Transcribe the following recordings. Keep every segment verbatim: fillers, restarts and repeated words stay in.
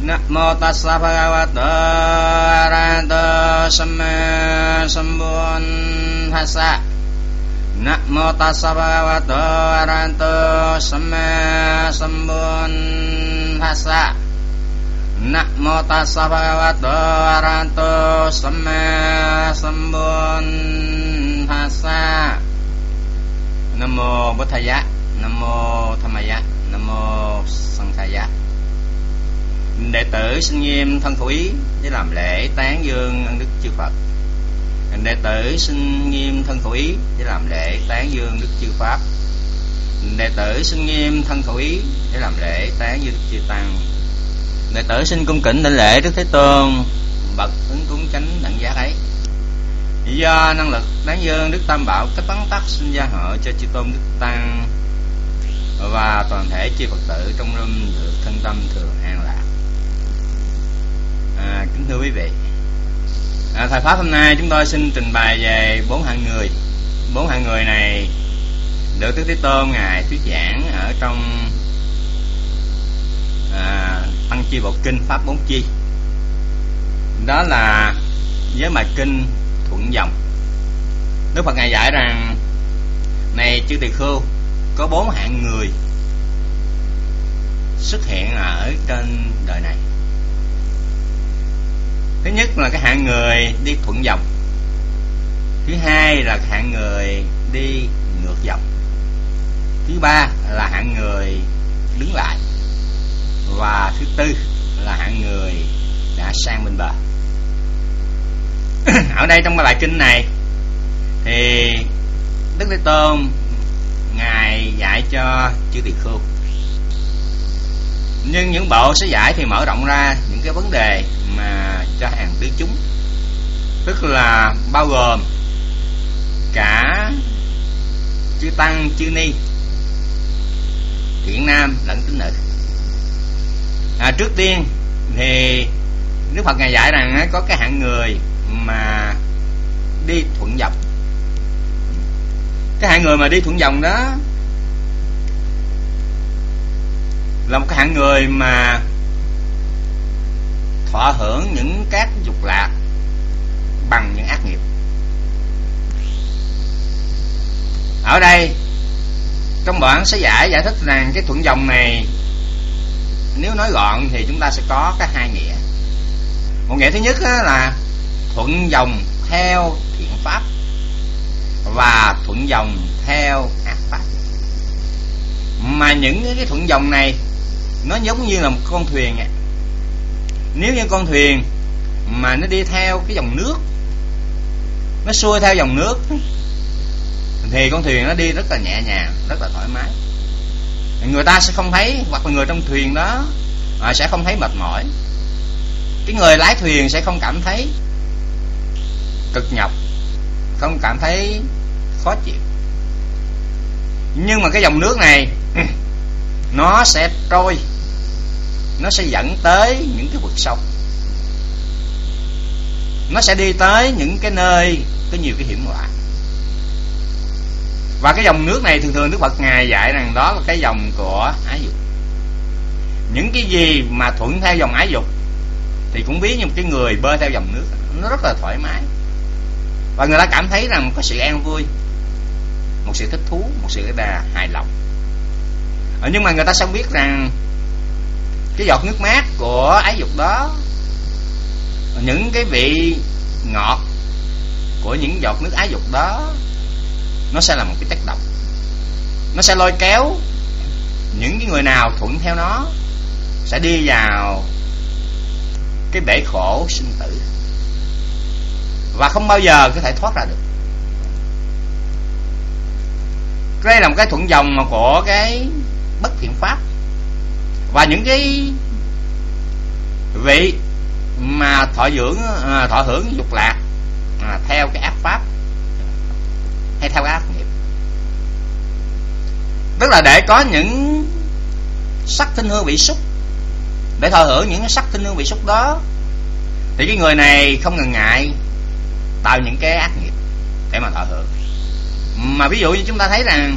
Namo tassa bhagavato arahato samma sambuddhassa. Namo tassa bhagavato arahato samma sambuddhassa. Namo tassa bhagavato arahato samma sambuddhassa. Namo Buddhaya, Namo Dhammaya, Namo Sanghaya. Đệ tử xin nghiêm thân khẩu ý để làm lễ tán dương ân đức chư Phật. Đệ tử xin nghiêm thân khẩu ý để làm lễ tán dương đức chư Pháp. Đệ tử xin nghiêm thân khẩu ý để làm lễ tán dương đức chư Tăng. Đệ tử xin cung kính đảnh lễ Đức Thế Tôn, bậc ứng cúng chánh đẳng giác ấy. Do năng lực tán dương Đức Tam Bảo cách tấn tắc, xin gia hộ cho chư Tôn Đức Tăng và toàn thể chư Phật tử trong rung được thân tâm thường an lạc. À, kính thưa quý vị, à, thời pháp hôm nay chúng tôi xin trình bày về bốn hạng người. Bốn hạng người này được Đức Thế Tôn ngài thuyết giảng ở trong à, Tăng Chi Bộ Kinh Pháp Bốn Chi. Đó là với bài kinh Thuận Dòng. Đức Phật ngài dạy rằng này chư tỳ khưu, có bốn hạng người xuất hiện ở trên đời này. Thứ nhất là cái hạng người đi thuận dòng. Thứ hai là hạng người đi ngược dòng. Thứ ba là hạng người đứng lại. Và thứ tư là hạng người đã sang bên bờ. Ở đây trong bài kinh này thì Đức Thế Tôn ngài dạy cho chư tỳ khưu, nhưng những bộ sẽ giải thì mở rộng ra những cái vấn đề mà cho hàng tứ chúng, tức là bao gồm cả chư tăng chư ni, thiện nam lẫn tín nữ. À, trước tiên thì Đức Phật ngài dạy rằng có cái hạng người mà đi thuận dòng. Cái hạng người mà đi thuận dòng đó là một cái hạng người mà thọ hưởng những các dục lạc bằng những ác nghiệp. Ở đây trong đoạn sẽ giải giải thích rằng cái thuận dòng này, nếu nói gọn thì chúng ta sẽ có cái hai nghĩa. Một nghĩa thứ nhất là thuận dòng theo thiện pháp và thuận dòng theo ác pháp. Mà những cái thuận dòng này nó giống như là một con thuyền vậy. Nếu như con thuyền mà nó đi theo cái dòng nước, nó xuôi theo dòng nước, thì con thuyền nó đi rất là nhẹ nhàng, rất là thoải mái. Người ta sẽ không thấy, hoặc là người trong thuyền đó sẽ không thấy mệt mỏi. Cái người lái thuyền sẽ không cảm thấy cực nhọc, không cảm thấy khó chịu. Nhưng mà cái dòng nước này nó sẽ trôi, nó sẽ dẫn tới những cái vực sâu, nó sẽ đi tới những cái nơi có nhiều cái hiểm họa. Và cái dòng nước này thường thường Đức Phật ngài dạy rằng đó là cái dòng của ái dục. Những cái gì mà thuận theo dòng ái dục thì cũng ví như một cái người bơi theo dòng nước, nó rất là thoải mái, và người ta cảm thấy rằng có sự an vui, một sự thích thú, một sự đà hài lòng. Nhưng mà người ta không biết rằng cái giọt nước mát của ái dục đó, những cái vị ngọt của những giọt nước ái dục đó, nó sẽ là một cái chất độc. Nó sẽ lôi kéo những cái người nào thuận theo nó sẽ đi vào cái bể khổ sinh tử, và không bao giờ có thể thoát ra được. Đây là một cái thuận dòng của cái bất thiện pháp. Và những cái vị mà thọ dưỡng thọ hưởng dục lạc à, theo cái ác pháp hay theo cái ác nghiệp, tức là để có những sắc thinh hương vị xúc, để thọ hưởng những sắc thinh hương vị xúc đó, thì cái người này không ngần ngại tạo những cái ác nghiệp để mà thọ hưởng. Mà ví dụ như chúng ta thấy rằng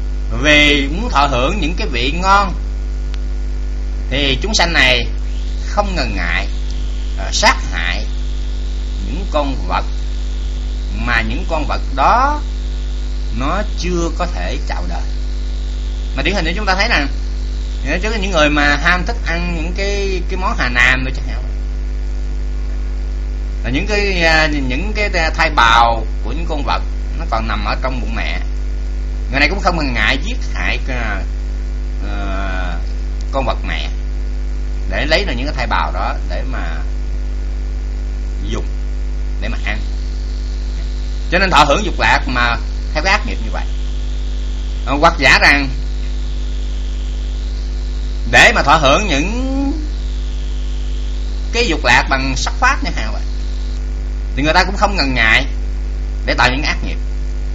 vì muốn thọ hưởng những cái vị ngon thì chúng sanh này không ngần ngại uh, sát hại những con vật mà những con vật đó nó chưa có thể chào đời. Mà điển hình để chúng ta thấy rằng chứ những người mà ham thích ăn những cái cái món Hà Nam nữa chẳng hạn, là những cái những cái thai bào của những con vật nó còn nằm ở trong bụng mẹ, người này cũng không ngần ngại giết hại uh, con vật mẹ để lấy được những cái thai bào đó để mà dùng, để mà ăn. Cho nên thọ hưởng dục lạc mà theo cái ác nghiệp như vậy. Hoặc giả rằng để mà thọ hưởng những cái dục lạc bằng sắc pháp như hạn vậy, thì người ta cũng không ngần ngại để tạo những ác nghiệp,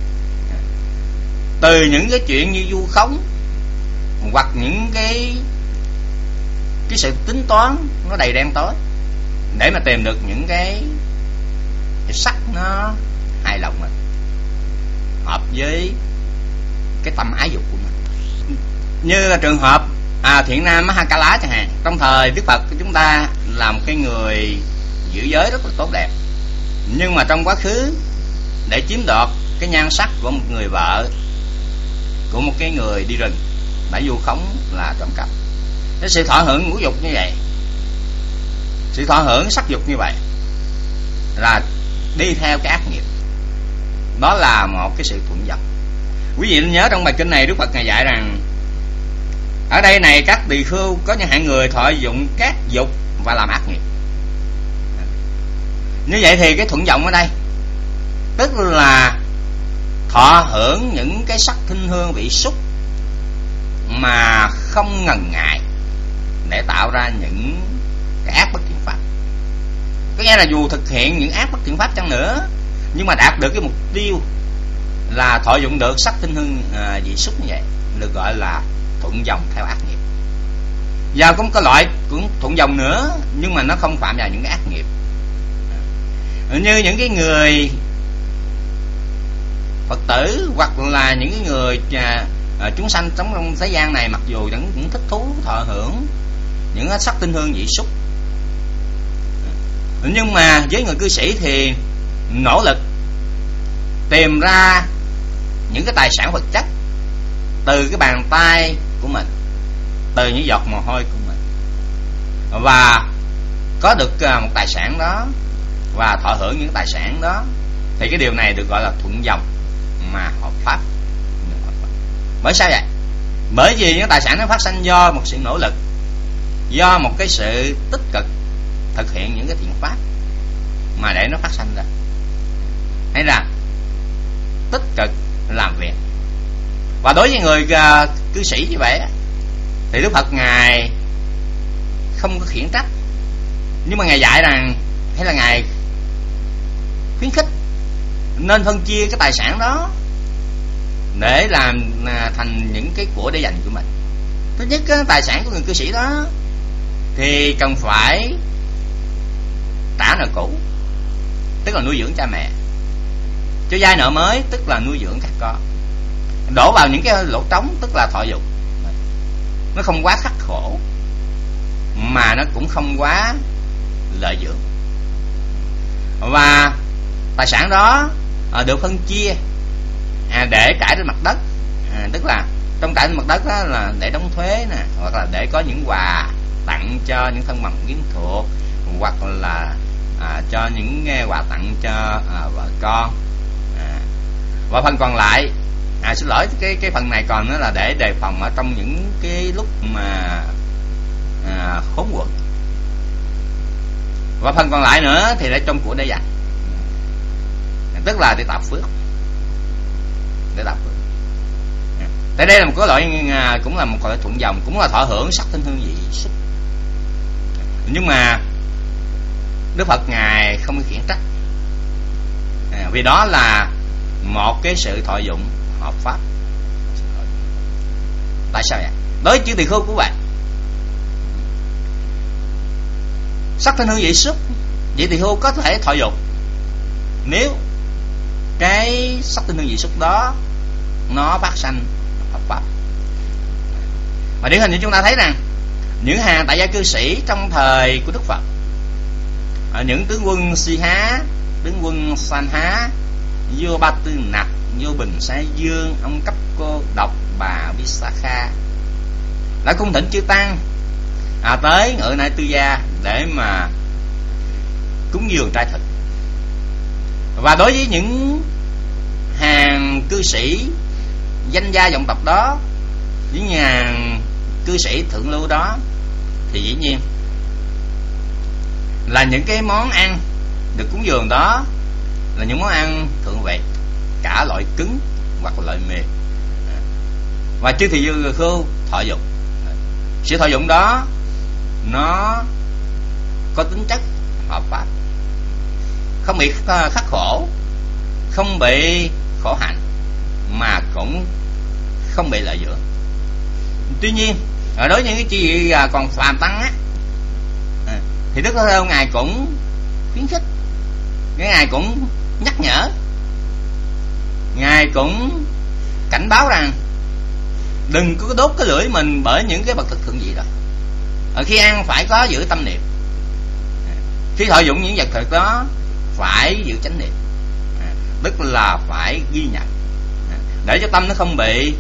từ những cái chuyện như vu khống, hoặc những cái cái sự tính toán nó đầy đen tối để mà tìm được những cái, cái sắc nó hài lòng mình, hợp với cái tâm ái dục của mình. Như là trường hợp à, Thiện Nam Mahakala chẳng hạn, trong thời Đức Phật chúng ta là một cái người giữ giới rất là tốt đẹp, nhưng mà trong quá khứ để chiếm đoạt cái nhan sắc của một người vợ của một cái người đi rừng, đã vu khống là trộm cắp. Cái sự thọ hưởng ngũ dục như vậy, sự thọ hưởng sắc dục như vậy là đi theo cái ác nghiệp, đó là một cái sự thuận dòng. Quý vị nên nhớ trong bài kinh này Đức Phật ngài dạy rằng ở đây này các tỳ khưu có những hạng người thọ dụng các dục và làm ác nghiệp. Như vậy thì cái thuận dòng ở đây tức là thọ hưởng những cái sắc thinh hương vị xúc mà không ngần ngại để tạo ra những cái ác bất thiện pháp. Có nghĩa là dù thực hiện những ác bất thiện pháp chăng nữa, nhưng mà đạt được cái mục tiêu là thọ dụng được sắc thinh hương à, vị xúc như vậy, được gọi là thuận dòng theo ác nghiệp. Và cũng có loại cũng thuận dòng nữa, nhưng mà nó không phạm vào những cái ác nghiệp, như những cái người Phật tử hoặc là những cái người à, à, chúng sanh sống trong thế gian này, mặc dù vẫn cũng thích thú thọ hưởng những sắc tinh hương vị xúc, nhưng mà với người cư sĩ thì nỗ lực tìm ra những cái tài sản vật chất từ cái bàn tay của mình, từ những giọt mồ hôi của mình, và có được một tài sản đó và thọ hưởng những tài sản đó, thì cái điều này được gọi là thuận dòng mà hợp pháp. Bởi sao vậy? Bởi vì những tài sản nó phát sinh do một sự nỗ lực, do một cái sự tích cực thực hiện những cái thiện pháp mà để nó phát sinh ra, hay là tích cực làm việc. Và đối với người uh, cư sĩ như vậy thì Đức Phật ngài không có khiển trách, nhưng mà ngài dạy rằng, hay là ngài khuyến khích nên phân chia cái tài sản đó để làm uh, thành những cái của để dành của mình. Thứ nhất, cái tài sản của người cư sĩ đó thì cần phải trả nợ cũ, tức là nuôi dưỡng cha mẹ, cho vay nợ mới, tức là nuôi dưỡng các con, đổ vào những cái lỗ trống, tức là thọ dục. Nó không quá khắc khổ mà nó cũng không quá lợi dưỡng. Và tài sản đó à, được phân chia à, để trải trên mặt đất, à, tức là trong trải trên mặt đất đó là để đóng thuế nè, hoặc là để có những quà tặng cho những thân bằng quyến thuộc, hoặc là à, cho những quà tặng cho à, vợ con, à, và phần còn lại à xin lỗi cái cái phần này còn nữa là để đề phòng ở trong những cái lúc mà à, khốn quẫn, và phần còn lại nữa thì để trong của để dành, tức là để tạo phước, để tạo phước. Tại đây là một cái loại à, cũng là một loại thuận dòng, cũng là thọ hưởng sắc thanh hương vị xúc, nhưng mà Đức Phật ngài không có khiển trách, à, vì đó là một cái sự thọ dụng hợp pháp. Tại sao vậy? Đối với chư tỳ khưu cũng vậy. Sắc thanh hương vị xúc, vị tỳ khưu có thể thọ dụng nếu cái sắc thanh hương vị xúc đó nó phát sanh hợp pháp. Mà điển hình như chúng ta thấy rằng những hàng tại gia cư sĩ trong thời của Đức Phật, những tướng quân Si Há, tướng quân San Há, vua Ba Tư Nặc, vua Bình Sa Dương, ông Cấp Cô Độc, bà Visakha đã cung thỉnh chư tăng à, tới Ngự Nại Tư Gia để mà cúng dường trai thực. Và đối với những hàng cư sĩ danh gia vọng tộc đó, những nhà cư sĩ thượng lưu đó, thì dĩ nhiên là những cái món ăn được cúng dường đó là những món ăn thượng vị, cả loại cứng hoặc loại mềm. Và chư thị dư khưu thọ dụng. Sự thọ dụng đó nó có tính chất hợp pháp, không bị khắc khổ, không bị khổ hạnh, mà cũng không bị lợi dưỡng. Tuy nhiên ở đối với những cái chị còn phàm tăng á, thì Đức Thế Tôn ngài cũng khuyến khích, ngài cũng nhắc nhở, ngài cũng cảnh báo rằng đừng có đốt cái lưỡi mình bởi những cái bậc thực thượng vị đó. Ở khi ăn phải có giữ tâm niệm, khi thọ dụng những vật thực đó phải giữ chánh niệm, tức là phải ghi nhận, để cho tâm nó không bị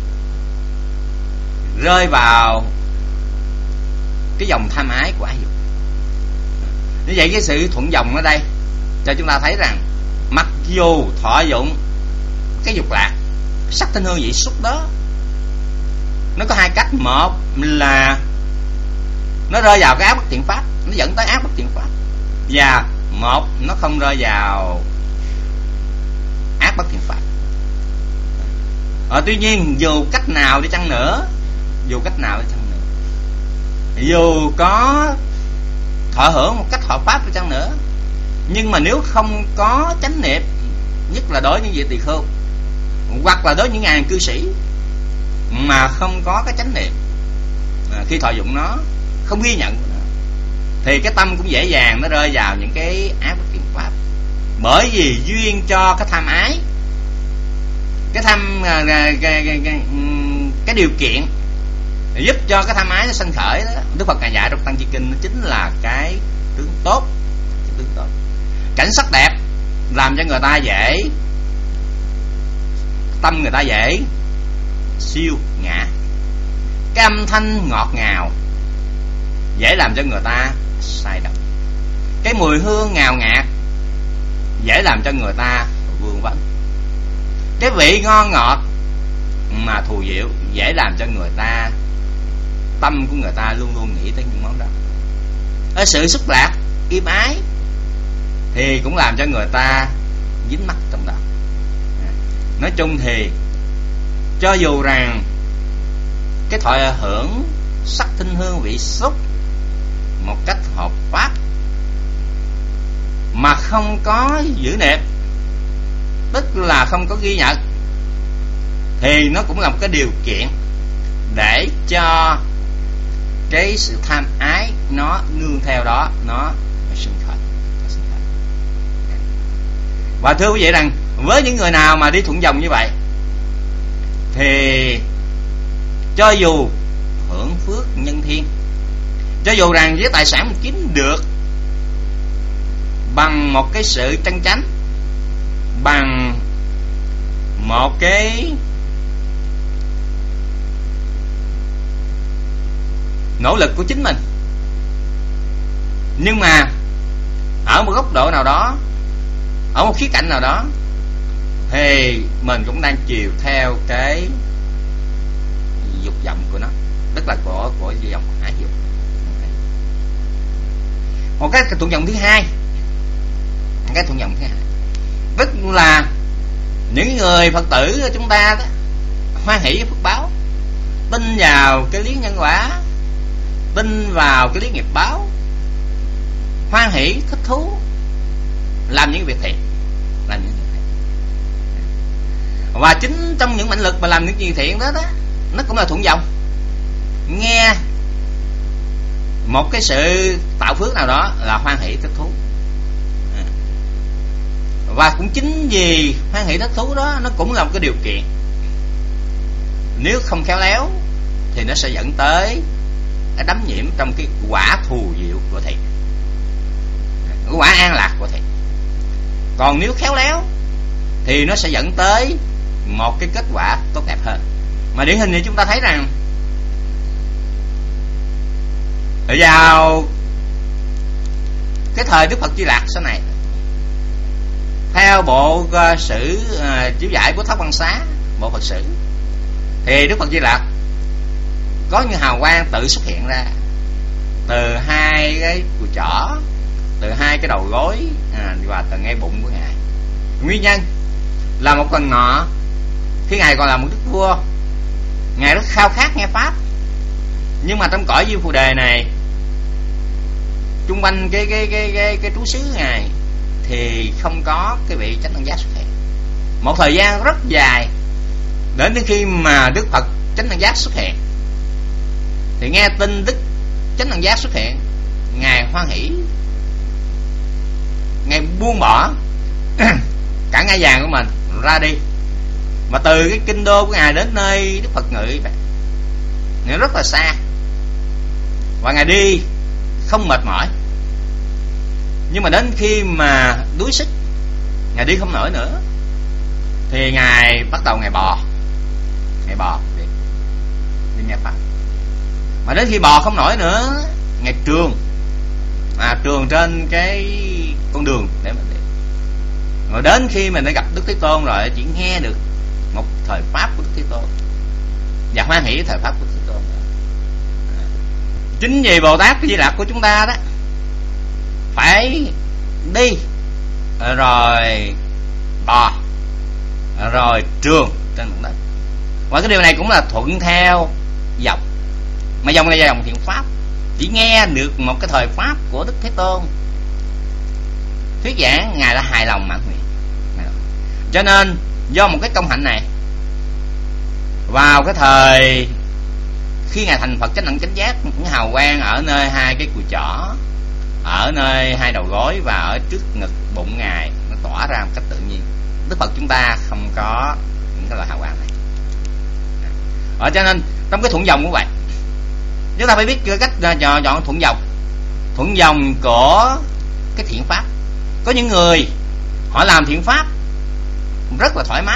rơi vào cái dòng tham ái của ái dục. Như vậy cái sự thuận dòng ở đây cho chúng ta thấy rằng mặc dù thọ dụng cái dục lạc, sắc thanh hương vị xúc đó, nó có hai cách. Một là nó rơi vào cái ác bất thiện pháp, nó dẫn tới ác bất thiện pháp. Và một, nó không rơi vào ác bất thiện pháp. Ờ, tuy nhiên dù cách nào đi chăng nữa, dù cách nào đi chăng nữa, dù có thọ hưởng một cách hợp pháp đi chăng nữa, nhưng mà nếu không có chánh niệm, nhất là đối với những vị tỳ khưu hoặc là đối với những ngàn cư sĩ mà không có cái chánh niệm, à, khi thọ dụng nó, không ghi nhận nó, thì cái tâm cũng dễ dàng nó rơi vào những cái ác bất thiện pháp. Bởi vì duyên cho cái tham ái, cái tham cái, cái, cái, cái, cái điều kiện giúp cho cái tham ái nó sanh khởi đó, Đức Phật ngài dạy trong Tăng Chi Kinh, nó chính là cái tướng tốt, cái tướng tốt. Cảnh sắc đẹp làm cho người ta dễ, tâm người ta dễ siêu ngã. Cái âm thanh ngọt ngào dễ làm cho người ta sai đắm. Cái mùi hương ngào ngạt dễ làm cho người ta vương vấn. Cái vị ngon ngọt mà thù diệu dễ làm cho người ta, tâm của người ta luôn luôn nghĩ tới những món đó. Ở sự xúc lạc im ái thì cũng làm cho người ta dính mắc trong đó. Nói chung thì cho dù rằng cái thọ hưởng sắc thanh hương vị xúc một cách hợp pháp mà không có giữ niệm, tức là không có ghi nhận, thì nó cũng là một cái điều kiện để cho cái sự tham ái nó nương theo đó, nó sinh khởi. Và thưa quý vị rằng với những người nào mà đi thuận dòng như vậy thì cho dù hưởng phước nhân thiên, cho dù rằng với tài sản mình kiếm được bằng một cái sự chân chánh, bằng một cái nỗ lực của chính mình, nhưng mà ở một góc độ nào đó, ở một khía cạnh nào đó, thì mình cũng đang chiều theo cái dục vọng của nó, tức là của của dòng ái dục. Một cái thuận dòng thứ hai, một cái thuận dòng thứ hai, tức là những người Phật tử chúng ta đó, hoan hỷ với phước báo, tin vào cái lý nhân quả, tin vào cái lý nghiệp báo, hoan hỷ thích thú làm những việc thiện, làm những việc thiện. Và chính trong những mãnh lực mà làm những việc thiện đó, đó nó cũng là thuận dòng. Nghe một cái sự tạo phước nào đó là hoan hỷ thích thú, và cũng chính vì hoan hỷ thích thú đó, nó cũng là một cái điều kiện. Nếu không khéo léo thì nó sẽ dẫn tới đắm nhiễm trong cái quả thù diệu của thiền, cái quả an lạc của thiền. Còn nếu khéo léo thì nó sẽ dẫn tới một cái kết quả tốt đẹp hơn. Mà điển hình thì chúng ta thấy rằng vào cái thời Đức Phật Di Lặc sau này, theo bộ uh, sử uh, chiếu giải của Thất Văn Xá, bộ Phật sử, thì Đức Phật Di Lặc có những hào quang tự xuất hiện ra từ hai cái cùi chỏ, từ hai cái đầu gối à, và từ ngay bụng của ngài. Nguyên nhân là một lần nọ khi ngài còn là một đức vua, ngài rất khao khát nghe pháp, nhưng mà trong cõi Diêm Phù Đề này, chung quanh cái cái cái cái cái trú xứ ngài thì không có cái vị chánh đẳng giác xuất hiện một thời gian rất dài. Đến đến khi mà Đức Phật chánh đẳng giác xuất hiện thì nghe tin Đức chánh đẳng giác xuất hiện, ngài hoan hỷ, ngài buông bỏ cả ngai vàng của mình ra đi, mà từ cái kinh đô của ngài đến nơi Đức Phật ngự ngài rất là xa, và ngài đi không mệt mỏi. Nhưng mà đến khi mà đuối sức, ngài đi không nổi nữa, thì ngài bắt đầu ngài bò, ngài bò đi, đi nghe pháp. Mà đến khi bò không nổi nữa, ngài trường, à trường trên cái con đường để mình đi. Rồi đến khi mình đã gặp Đức Thế Tôn rồi, chỉ nghe được một thời pháp của Đức Thế Tôn và hoan hỷ thời pháp của Đức Thế Tôn. Chính vì Bồ Tát Di Lặc của chúng ta đó phải đi rồi bò rồi trường trên mặt đất, và cái điều này cũng là thuận theo dòng, mà dòng này là dòng thiện pháp. Chỉ nghe được một cái thời pháp của Đức Thế Tôn thuyết giảng, ngài đã hài lòng mãn nguyện. Cho nên do một cái công hạnh này, vào cái thời khi ngài thành Phật chánh đẳng chánh giác, những hào quang ở nơi hai cái cùi chỏ, ở nơi hai đầu gối và ở trước ngực bụng ngài nó tỏa ra một cách tự nhiên. Đức Phật chúng ta không có những cái loại hào quang này. Ở cho nên trong cái thuận dòng cũng vậy, chúng ta phải biết cách chọn, chọn thuận dòng, thuận dòng của cái thiện pháp. Có những người họ làm thiện pháp rất là thoải mái,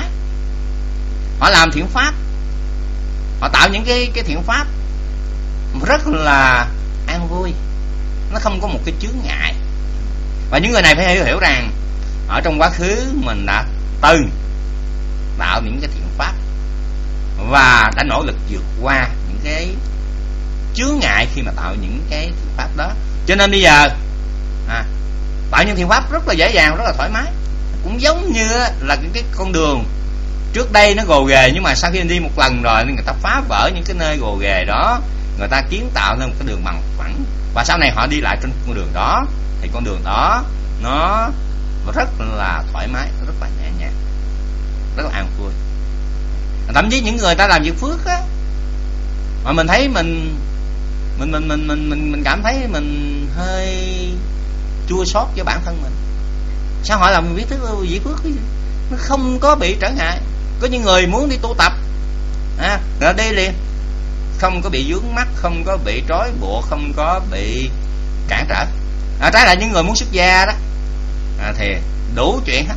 họ làm thiện pháp, họ tạo những cái cái thiện pháp rất là an vui, nó không có một cái chướng ngại. Và những người này phải hiểu, hiểu rằng ở trong quá khứ mình đã từng tạo những cái thiện pháp và đã nỗ lực vượt qua những cái chướng ngại khi mà tạo những cái thiện pháp đó. Cho nên bây giờ à, tạo những thiện pháp rất là dễ dàng, rất là thoải mái. Cũng giống như là cái, cái con đường trước đây nó gồ ghề, nhưng mà sau khi đi một lần rồi người ta phá vỡ những cái nơi gồ ghề đó, người ta kiến tạo nên một cái đường bằng phẳng, và sau này họ đi lại trên con đường đó thì con đường đó nó rất là thoải mái, rất là nhẹ nhàng, rất là an vui. Thậm chí những người ta làm việc phước á, mà mình thấy mình mình mình mình mình mình, mình cảm thấy mình hơi chua xót với bản thân mình. Sao họ làm việc việc phước nó không có bị trở ngại? Có những người muốn đi tu tập à, rồi đi liền, không có bị vướng mắc, không có bị trói buộc, không có bị cản trở. À, trái lại những người muốn xuất gia đó à, thì đủ chuyện hết,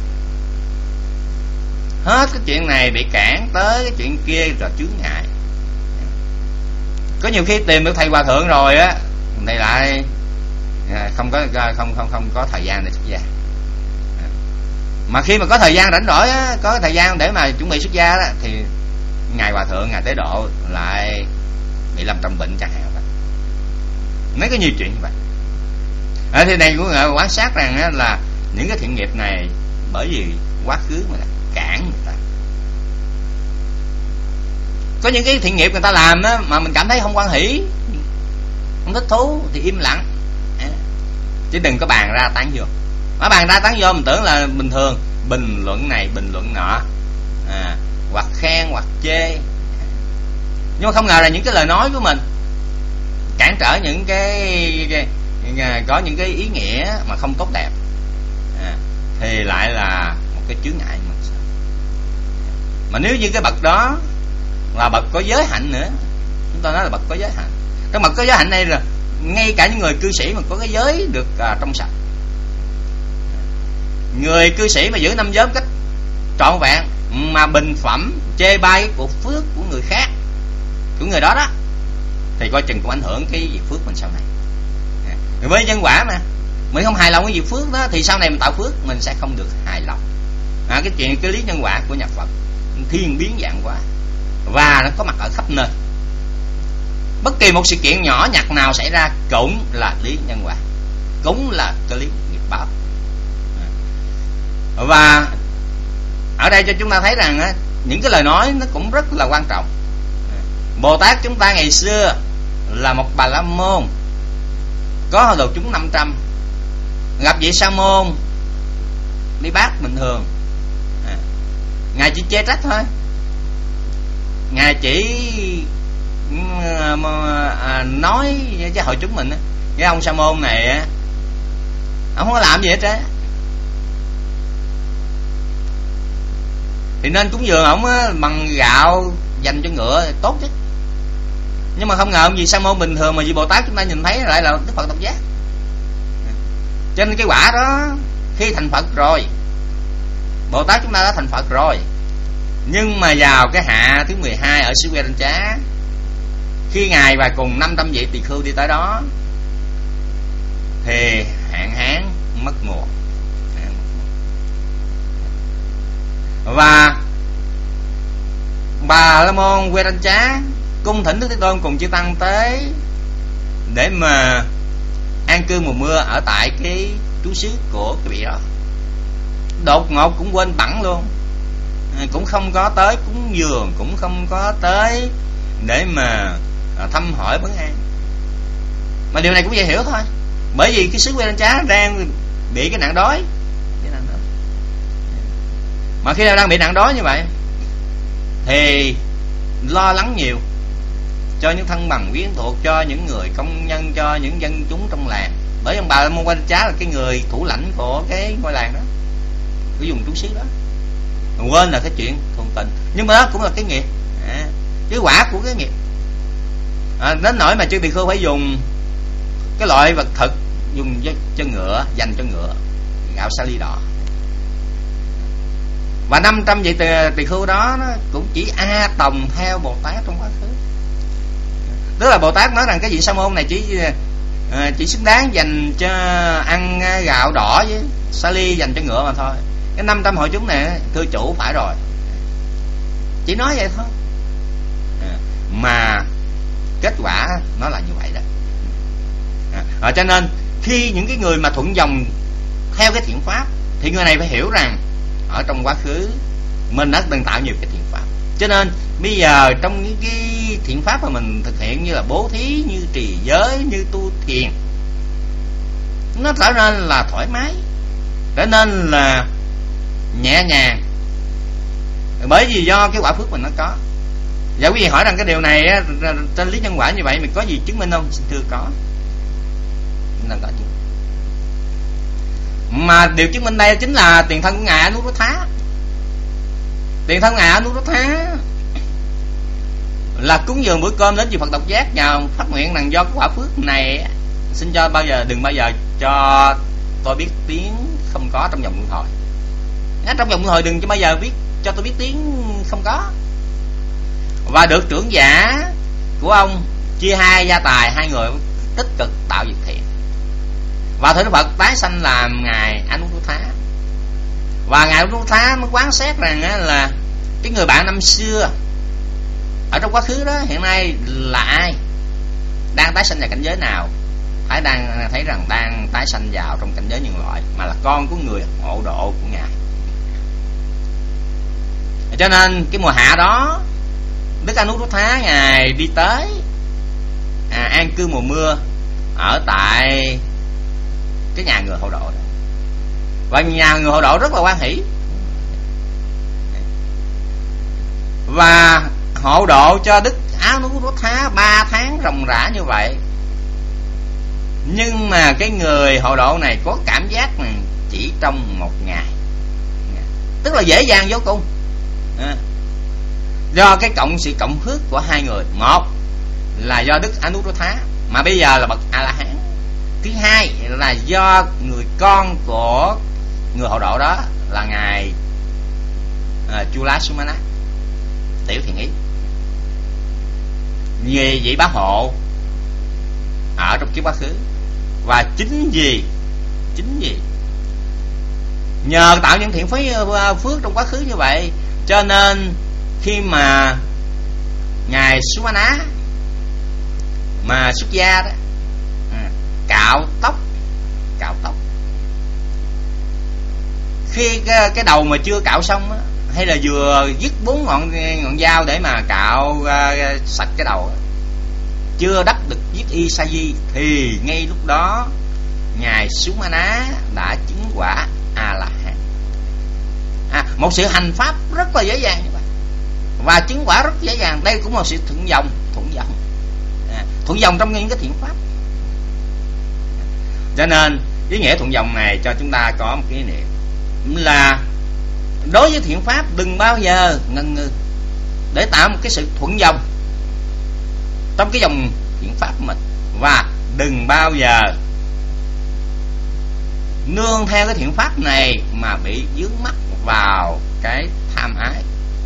hết cái chuyện này bị cản tới cái chuyện kia rồi chướng ngại. Có nhiều khi tìm được thầy hòa thượng rồi á, thầy lại không có không không không có thời gian để xuất gia. Mà khi mà có thời gian rảnh rỗi á, có thời gian để mà chuẩn bị xuất gia đó, thì ngài hòa thượng, ngài tế độ lại bị lâm trọng bệnh chẳng hạn. Mấy cái nhiều chuyện như vậy. À, thì này cũng quan sát rằng á, là những cái thiện nghiệp này bởi vì quá khứ mà cản người ta. Có những cái thiện nghiệp người ta làm á, mà mình cảm thấy không hoan hỷ, không thích thú thì im lặng, à, chứ đừng có bàn ra tán vô. Mà bàn ra tán vô mình tưởng là bình thường, bình luận này bình luận nọ, à, hoặc khen hoặc chê. Nhưng mà không ngờ là những cái lời nói của mình cản trở những cái, cái, cái có những cái ý nghĩa mà không tốt đẹp, à, thì lại là một cái chướng ngại mà. Mà nếu như cái bậc đó là bậc có giới hạnh nữa, chúng ta nói là bậc có giới hạnh, Trong mật có giới hạnh đây là ngay cả những người cư sĩ mà có cái giới được à, trong sạch. Người cư sĩ mà giữ năm giới cách trọn vẹn mà bình phẩm chê bai cái cuộc phước của người khác, của người đó đó, thì coi chừng cũng ảnh hưởng cái việc phước mình sau này. Người với nhân quả mà mình không hài lòng với việc phước đó, thì sau này mình tạo phước mình sẽ không được hài lòng. À, cái chuyện cái lý nhân quả của nhà Phật thiên biến dạng hóa và nó có mặt ở khắp nơi. Bất kỳ một sự kiện nhỏ nhặt nào xảy ra cũng là lý nhân quả, cũng là cái lý nghiệp báo. Và ở đây cho chúng ta thấy rằng á, những cái lời nói nó cũng rất là quan trọng. Bồ Tát chúng ta ngày xưa là một Bà La Môn, có đồ chúng năm trăm, gặp vị Sa Môn đi bác bình thường, à, ngài chỉ chê trách thôi, ngài chỉ à, nói với hội chúng mình á, cái ông Sa Môn này á, ông không có làm gì hết trơn. Thì nên cúng dường ổng bằng gạo dành cho ngựa tốt chứ. Nhưng mà không ngờ ông vị Sa Môn bình thường mà vị Bồ Tát chúng ta nhìn thấy lại là Đức Phật Độc Giác. Cho nên cái quả đó khi thành Phật rồi, Bồ Tát chúng ta đã thành Phật rồi, nhưng mà vào cái hạ thứ mười hai ở xứ Quê-Ranh-Chá, khi ngài và cùng năm trăm vị tỳ khưu đi tới đó thì hạn hán mất mùa. Và Bà La Môn Quê-Ranh-Chá cung thỉnh Đức Thế Tôn cùng chư tăng tới để mà an cư mùa mưa ở tại cái trú xứ của cái vị đó. Đột ngột cũng quên bẵng luôn, cũng không có tới cúng dường, cũng không có tới để mà thăm hỏi vấn an. Mà điều này cũng dễ hiểu thôi, bởi vì cái xứ Quê-Ranh-Chá đang bị cái nạn đói. Mà khi nào đang bị nạn đói như vậy thì lo lắng nhiều cho những thân bằng quyến thuộc, cho những người công nhân, cho những dân chúng trong làng. Bởi ông Bà La Môn Quê-Ranh-Chá là cái người thủ lãnh của cái ngôi làng đó, cái vùng trú xứ đó. Quên là cái chuyện thuần tình, nhưng mà đó cũng là cái nghiệp, à, cái quả của cái nghiệp. À, đến nỗi mà chư tỳ khưu phải dùng cái loại vật thực dùng cho, cho ngựa, dành cho ngựa, gạo sa ly đỏ. Và năm trăm vị tỳ khưu đó nó cũng chỉ a tòng theo Bồ Tát trong quá khứ. Tức là Bồ Tát nói rằng cái vị Sa Môn này chỉ à, chỉ xứng đáng dành cho ăn gạo đỏ với sa ly dành cho ngựa mà thôi. Cái năm trăm hội chúng này thưa chủ phải rồi, chỉ nói vậy thôi, à, mà kết quả nó là như vậy đó. À, cho nên khi những cái người mà thuận dòng theo cái thiện pháp thì người này phải hiểu rằng ở trong quá khứ mình đã từng tạo nhiều cái thiện pháp, cho nên bây giờ trong những cái thiện pháp mà mình thực hiện như là bố thí, như trì giới, như tu thiền, nó trở nên là thoải mái, trở nên là nhẹ nhàng, bởi vì do cái quả phước mình nó có. Và quý vị hỏi rằng cái điều này á, trên lý nhân quả như vậy mình có gì chứng minh không? Xin thưa có, nên có chứ. Mà điều chứng minh đây chính là tiền thân của ngài Anuruddha. Tiền thân ngài Anuruddha là cúng dường bữa cơm đến vị Phật Độc Giác và phát nguyện rằng do cái quả phước này xin cho bao giờ đừng bao giờ cho tôi biết tiếng không có trong vòng luân hồi. Trong vòng luân hồi đừng cho bao giờ biết cho tôi biết tiếng không có. Và được trưởng giả của ông chia hai gia tài, hai người tích cực tạo việc thiện. Và Thượng Đức Phật tái sanh làm ngài Anuruddha. Và ngài Anuruddha mới quán xét rằng là cái người bạn năm xưa ở trong quá khứ đó hiện nay là ai, đang tái sanh vào cảnh giới nào. Phải đang thấy rằng đang tái sanh vào trong cảnh giới nhân loại, mà là con của người hộ độ của ngài. Cho nên cái mùa hạ đó Đức Anuruddha ngài đi tới à, an cư mùa mưa ở tại cái nhà người hộ độ đó. Và nhà người hộ độ rất là hoan hỷ, và hộ độ cho Đức Anuruddha ba tháng ròng rã như vậy. Nhưng mà cái người hộ độ này có cảm giác mà chỉ trong một ngày, tức là dễ dàng vô cùng, à, do cái cộng sự cộng phước của hai người. Một là do Đức Anuruddha, mà bây giờ là bậc A La Hán. Thứ hai là do người con của người hộ độ đó là ngài uh, Chula Sumana, Tiểu Thiện Ý, vì vị bá hộ ở trong kiếp quá khứ. Và chính vì chính vì nhờ tạo những thiện phước trong quá khứ như vậy, cho nên khi mà ngài Sumana mà xuất gia đó, à, cạo tóc cạo tóc khi cái, cái đầu mà chưa cạo xong á, hay là vừa dứt bốn ngọn ngọn dao để mà cạo uh, sạch cái đầu á, chưa đắp được chiếc y sa di, thì ngay lúc đó ngài Sumana đã chứng quả A La Hán. À, một sự hành pháp rất là dễ dàng như vậy, và chứng quả rất dễ dàng. Đây cũng là một sự thuận dòng, thuận dòng, à, thuận dòng trong những cái thiện pháp. Cho nên ý nghĩa thuận dòng này cho chúng ta có một cái niệm là đối với thiện pháp đừng bao giờ ngần ngừ, để tạo một cái sự thuận dòng trong cái dòng thiện pháp của mình, và đừng bao giờ nương theo cái thiện pháp này mà bị vướng mắc vào cái tham ái.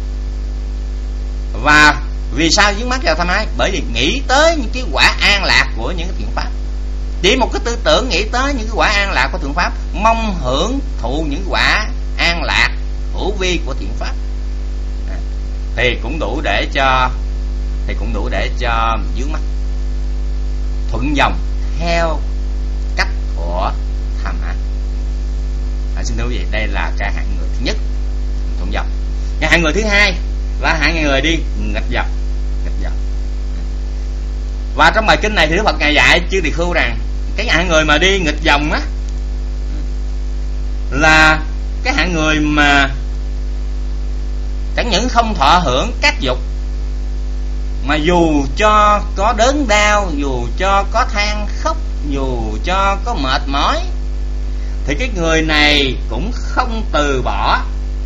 Và vì sao vướng mắc vào tham ái? Bởi vì nghĩ tới những cái quả an lạc của những cái thiện pháp. Chỉ một cái tư tưởng nghĩ tới những cái quả an lạc của thiện pháp, mong hưởng thụ những quả an lạc hữu vi của thiện pháp, à, thì cũng đủ để cho thì cũng đủ để cho vướng mắc, thuận dòng theo cách của tham ái. À, xin thưa quý vị, đây là cái hạng người thứ nhất, thuận dòng. Cái hạng người thứ hai là hạng người đi nghịch dòng, nghịch dòng. Và trong bài kinh này thì Đức Phật ngài dạy chư tỳ khưu rằng cái hạng người mà đi nghịch dòng á là cái hạng người mà chẳng những không thọ hưởng các dục, mà dù cho có đớn đau, dù cho có than khóc, dù cho có mệt mỏi, thì cái người này cũng không từ bỏ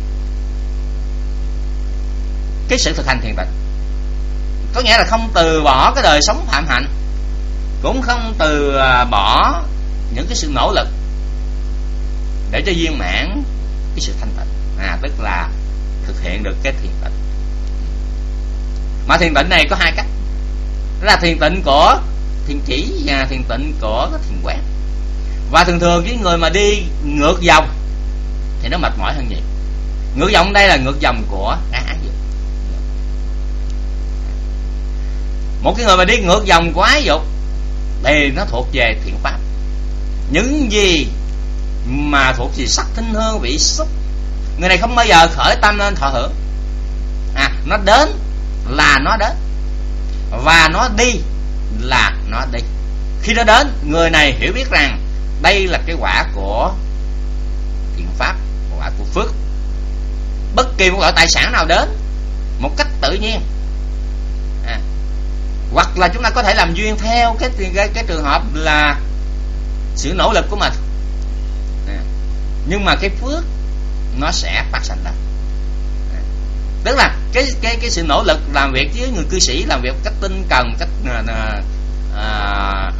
cái sự thực hành thiền tịnh. Có nghĩa là không từ bỏ cái đời sống phạm hạnh, cũng không từ bỏ những cái sự nỗ lực để cho viên mãn cái sự thanh tịnh, à, tức là thực hiện được cái thiền tịnh. Mà thiền tịnh này có hai cách, đó là thiền tịnh của thiền chỉ và thiền tịnh của thiền quán. Và thường thường cái người mà đi ngược dòng thì nó mệt mỏi hơn nhiều. Ngược dòng đây là ngược dòng của ái dục. Một cái người mà đi ngược dòng của ái dục thì nó thuộc về thiện pháp. Những gì mà thuộc về sắc thinh hương vị xúc, người này không bao giờ khởi tâm lên thọ hưởng. À, nó đến là nó đến, và nó đi là nó đi. Khi nó đến, người này hiểu biết rằng đây là cái quả của thiện pháp, quả của phước. Bất kỳ một loại tài sản nào đến một cách tự nhiên, à, hoặc là chúng ta có thể làm duyên theo cái cái, cái trường hợp là sự nỗ lực của mình, à, nhưng mà cái phước nó sẽ phát sinh ra. À, tức là cái cái cái sự nỗ lực làm việc với người cư sĩ, làm việc cách tinh cần, cách à, à, à,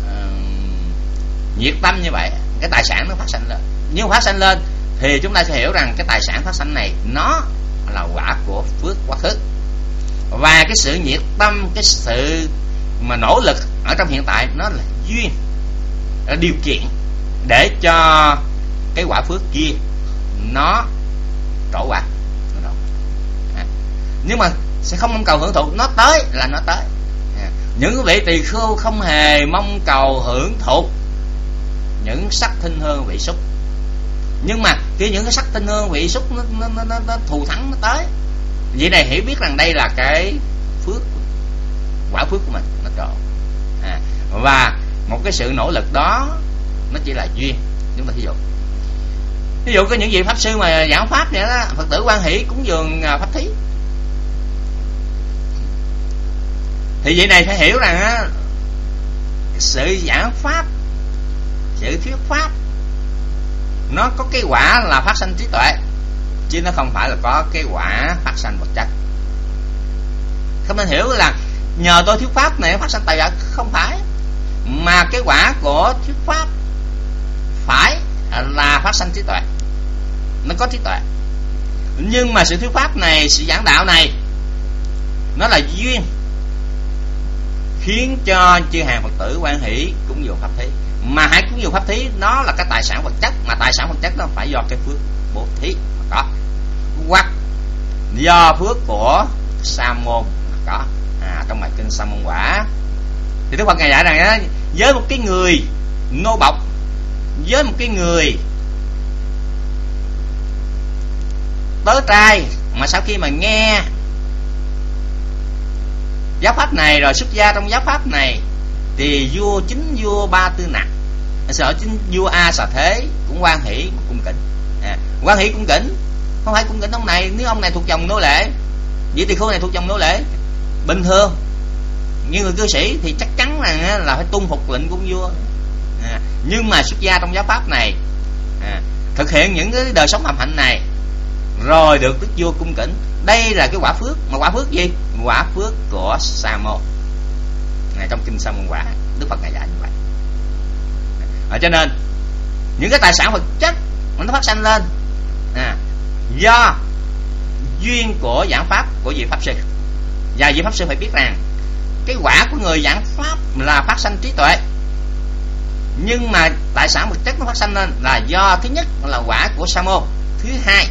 nhiệt tâm như vậy, cái tài sản nó phát sinh lên. Nhưng phát sinh lên thì chúng ta sẽ hiểu rằng cái tài sản phát sinh này nó là quả của phước quá khứ. Và cái sự nhiệt tâm, cái sự mà nỗ lực ở trong hiện tại, nó là duyên, là điều kiện để cho cái quả phước kia nó trổ quả. À, nhưng mà sẽ không mong cầu hưởng thụ, nó tới là nó tới. À, những vị tỳ khưu không hề mong cầu hưởng thụ những sắc thinh hương vị xúc, nhưng mà khi những cái sắc thinh hương vị xúc nó, nó, nó, nó, nó thù thắng nó tới, vậy này hiểu biết rằng đây là cái phước, quả phước của mình nó trổ. À, và một cái sự nỗ lực đó nó chỉ là duyên. Chúng ta ví dụ ví dụ có những vị pháp sư mà giảng pháp vậy đó, Phật tử hoan hỷ cúng dường pháp thí, thì vậy này phải hiểu rằng á, sự giảng pháp, sự thuyết pháp nó có cái quả là phát sanh trí tuệ, chứ nó không phải là có cái quả phát sanh vật chất. Không nên hiểu là nhờ tôi thuyết pháp này phát sanh tài vật, không phải. Mà cái quả của thuyết pháp phải là phát sanh trí tuệ, nó có trí tuệ. Nhưng mà sự thuyết pháp này, sự giảng đạo này, nó là duyên khiến cho chư hàng Phật tử hoan hỷ cúng dường pháp thí. Mà hãy cúng dường pháp thí, nó là cái tài sản vật chất, mà tài sản vật chất nó phải do cái phước bố thí có, hoặc do phước của sa môn có. À, trong bài kinh Sa Môn Quả thì Đức Phật ngài dạy rằng á, với một cái người nô bộc, với một cái người tớ trai mà sau khi mà nghe giáo pháp này rồi xuất gia trong giáo pháp này, thì vua chính vua Ba Tư Nặc, sở chính vua A Xà Thế cũng hoan hỷ cung kính. À, hoan hỷ cung kính, không phải cung kính ông này, nếu ông này thuộc dòng nô lệ, vị tỳ khưu này thuộc dòng nô lệ bình thường, như người cư sĩ thì chắc chắn là là phải tuân phục lệnh của vua. À, nhưng mà xuất gia trong giáo pháp này, à, thực hiện những cái đời sống hàm hạnh này, rồi được đức vua cung kính, đây là cái quả phước. Mà quả phước gì? Quả phước của sa môn. À, trong kinh Sa Môn Quả Đức Phật ngài dạy như vậy. À, cho nên những cái tài sản vật chất mà nó phát sanh lên, à, do duyên của giảng pháp của vị pháp sư. Và vị pháp sư phải biết rằng cái quả của người giảng pháp là phát sanh trí tuệ, nhưng mà tài sản vật chất nó phát sanh lên là do, thứ nhất là quả của sa môn, thứ hai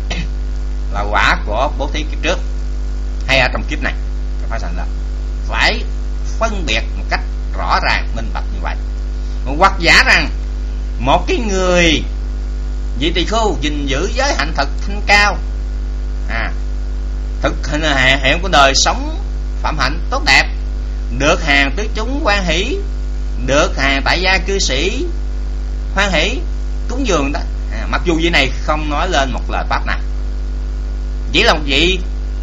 là quả của bố thí kiếp trước hay ở trong kiếp này phát sanh lên. Phải phân biệt một cách rõ ràng minh bạch như vậy. Hoặc giả rằng một cái người vị tỳ khưu gìn giữ giới hạnh thật thanh cao, à, thực hiện của đời sống phạm hạnh tốt đẹp, được hàng tứ chúng hoan hỷ, được hàng tại gia cư sĩ hoan hỷ cúng dường đó. À, mặc dù vị này không nói lên một lời pháp nào, chỉ là một vị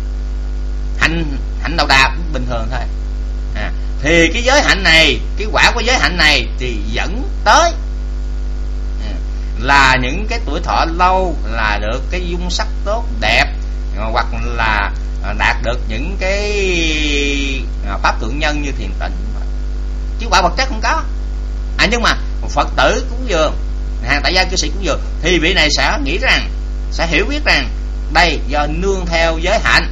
hạnh hạnh đầu đà bình thường thôi. À, thì cái giới hạnh này, cái quả của giới hạnh này thì dẫn tới à, là những cái tuổi thọ lâu, là được cái dung sắc tốt đẹp, hoặc là đạt được những cái pháp thượng nhân như thiền tịnh, chứ quả vật chất không có. À, nhưng mà Phật tử cúng dường, hàng tại gia cư sĩ cúng dường, thì vị này sẽ nghĩ rằng, sẽ hiểu biết rằng đây do nương theo giới hạnh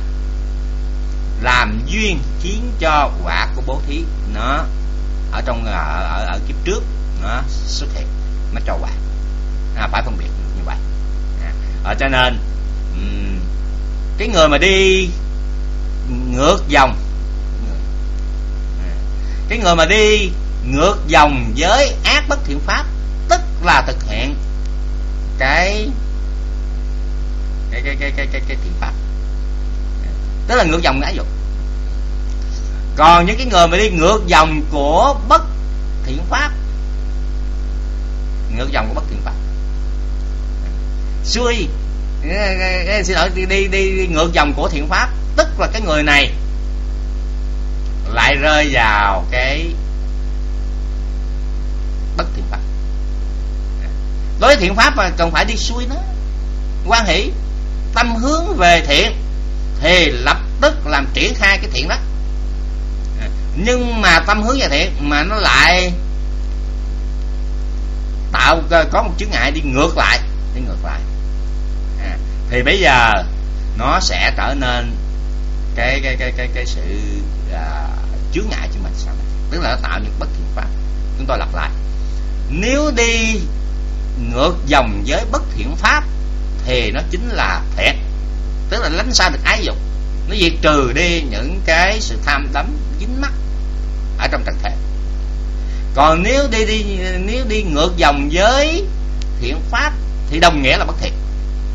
làm duyên khiến cho quả của bố thí nó ở trong ở, ở, ở kiếp trước nó xuất hiện, nó cho quả. À, phải phân biệt như vậy. À, à, cho nên um, cái người mà đi ngược dòng, cái người mà đi ngược dòng với ác bất thiện pháp, tức là thực hiện cái cái cái cái cái cái, cái thiện pháp, tức là ngược dòng ái dục. Còn những cái người mà đi ngược dòng của bất thiện pháp, ngược dòng của bất thiện pháp, xuôi xin lỗi đi, đi đi ngược dòng của thiện pháp, tức là cái người này lại rơi vào cái bất thiện pháp. Đối với thiện pháp mà cần phải đi xuôi nó, hoan hỷ, tâm hướng về thiện thì lập tức làm triển khai cái thiện đó. Nhưng mà tâm hướng về thiện mà nó lại tạo có một chướng ngại đi ngược lại, đi ngược lại, à, thì bây giờ nó sẽ trở nên cái cái cái cái cái sự à, chướng ngại cho mình sao? Tức là nó tạo những bất thiện pháp. Chúng tôi lặp lại, nếu đi ngược dòng với bất thiện pháp thì nó chính là thiện, tức là lánh xa được ái dục, nó diệt trừ đi những cái sự tham đắm dính mắc ở trong trần thế. Còn nếu đi đi nếu đi ngược dòng với thiện pháp thì đồng nghĩa là bất thiện,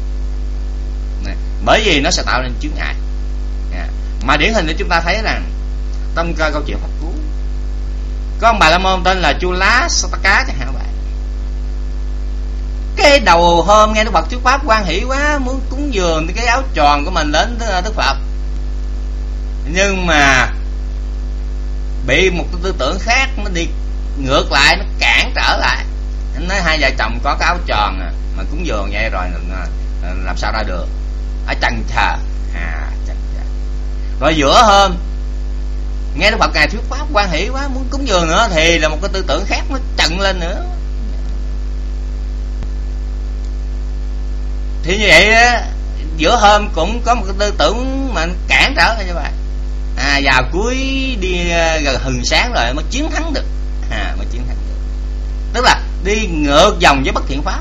bởi vì nó sẽ tạo nên chướng ngại. À, mà điển hình để chúng ta thấy rằng trong câu chuyện Pháp Cú, có ông Bà La Môn tên là Chu Lá Sataka chẳng hạn vậy. Cái đầu hôm nghe Đức Phật thuyết pháp hoan hỷ quá, muốn cúng dường cái áo tròn của mình đến Đức Phật, nhưng mà bị một tư tưởng khác nó đi ngược lại, nó cản trở lại. Anh nói hai vợ chồng có cái áo tròn mà cúng dường vậy rồi làm sao ra được, ở chần chờ. À, chần chờ. Rồi giữa hôm nghe Đức Phật ngài thuyết pháp hoan hỷ quá, muốn cúng dường nữa thì là một cái tư tưởng khác nó trần lên nữa. Thì như vậy á, giữa hôm cũng có một cái tư tưởng mà cản trở như vậy. À, vào cuối đi gần hừng sáng rồi mới chiến thắng được, à, mới chiến thắng được. Tức là đi ngược dòng với bất thiện pháp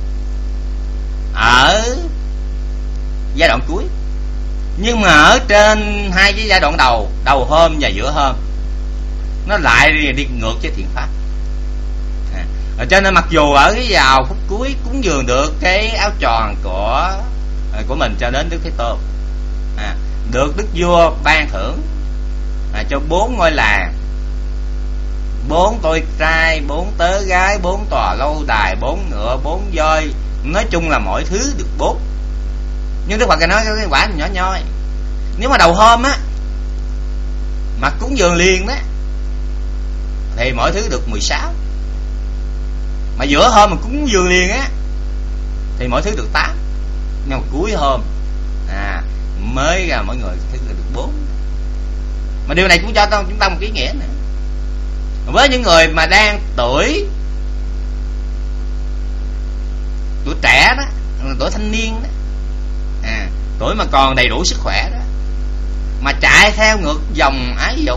ở giai đoạn cuối. Nhưng mà ở trên hai cái giai đoạn đầu, đầu hôm và giữa hôm, nó lại đi, đi ngược với thiện pháp. À, cho nên mặc dù ở cái vào phút cuối cúng dường được cái áo tròn của của mình cho đến Đức Thế Tôn, à, được Đức Vua ban thưởng à, cho bốn ngôi làng, bốn tôi trai, bốn tớ gái, bốn tòa lâu đài, bốn ngựa, bốn voi, nói chung là mọi thứ được bốn. Nhưng Đức Phật nói cái quả nhỏ nhoi. Nếu mà đầu hôm á mà cúng dường liền đó thì mọi thứ được mười sáu. Mà giữa hôm mà cúng dường liền á thì mọi thứ được tám. Nhưng mà cuối hôm à mới là mọi người thứ được bốn. Mà điều này cũng cho chúng ta một ý nghĩa nữa. Với những người mà đang tuổi tuổi trẻ đó, tuổi thanh niên đó, à, tuổi mà còn đầy đủ sức khỏe đó, mà chạy theo ngược dòng ái dục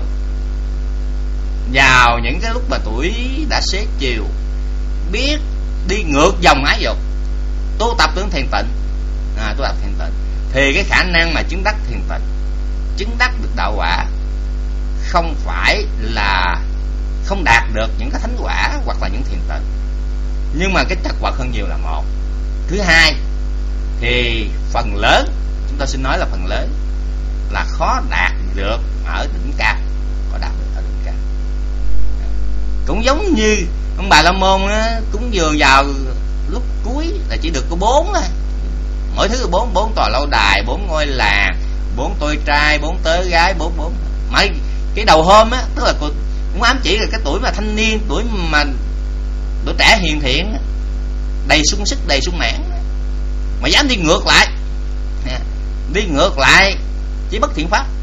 vào những cái lúc mà tuổi đã xế chiều, biết đi ngược dòng ái dục, tu tập tưởng thiền tịnh, à, tu tập thiền tịnh, thì cái khả năng mà chứng đắc thiền tịnh, chứng đắc được đạo quả không phải là không đạt được những cái thánh quả hoặc là những thiền tịnh, nhưng mà cái chất vật hơn nhiều là một. Thứ hai thì phần lớn, chúng ta xin nói là phần lớn là khó đạt được ở đỉnh cao, khó đạt được ở đỉnh cao. Cũng giống như ông Bà La Môn á, cúng dường vào lúc cuối là chỉ được có bốn thôi, mỗi thứ bốn, bốn tòa lâu đài, bốn ngôi làng, bốn tôi trai, bốn tớ gái, bốn bốn. Mà cái đầu hôm á, tức là cũng ám chỉ là cái tuổi mà thanh niên, tuổi mà tuổi trẻ hiền thiện, đầy sung sức, đầy sung mãn, mà dám đi ngược lại, đi ngược lại chỉ bất thiện pháp,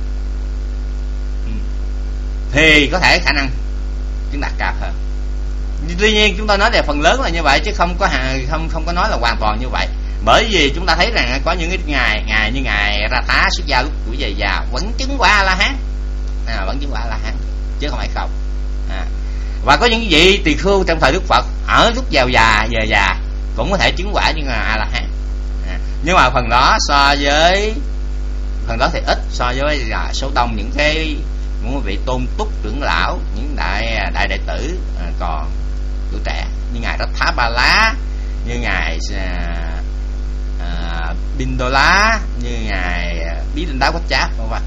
thì có thể khả năng chúng đạt cao hơn. Tuy nhiên chúng ta nói là phần lớn là như vậy, chứ không có không không có nói là hoàn toàn như vậy. Bởi vì chúng ta thấy rằng có những cái ngày ngày như ngày Ra Tá xuất gia lúc tuổi về già vẫn chứng quả A La Hán, à, vẫn chứng quả A La Hán chứ không phải không. À, và có những vị tỳ khưu trong thời Đức Phật ở lúc giàu già về già cũng có thể chứng quả như là A La Hán. À, nhưng mà phần đó so với phần đó thì ít so với là số đông những cái những vị tôn túc trưởng lão, những đại đại đệ tử à, còn tuổi trẻ như ngài Rattha Ba Lá, như ngài à, à, Bindola, như ngài Bí Đinh Đáo Quách Cháp, vân vân.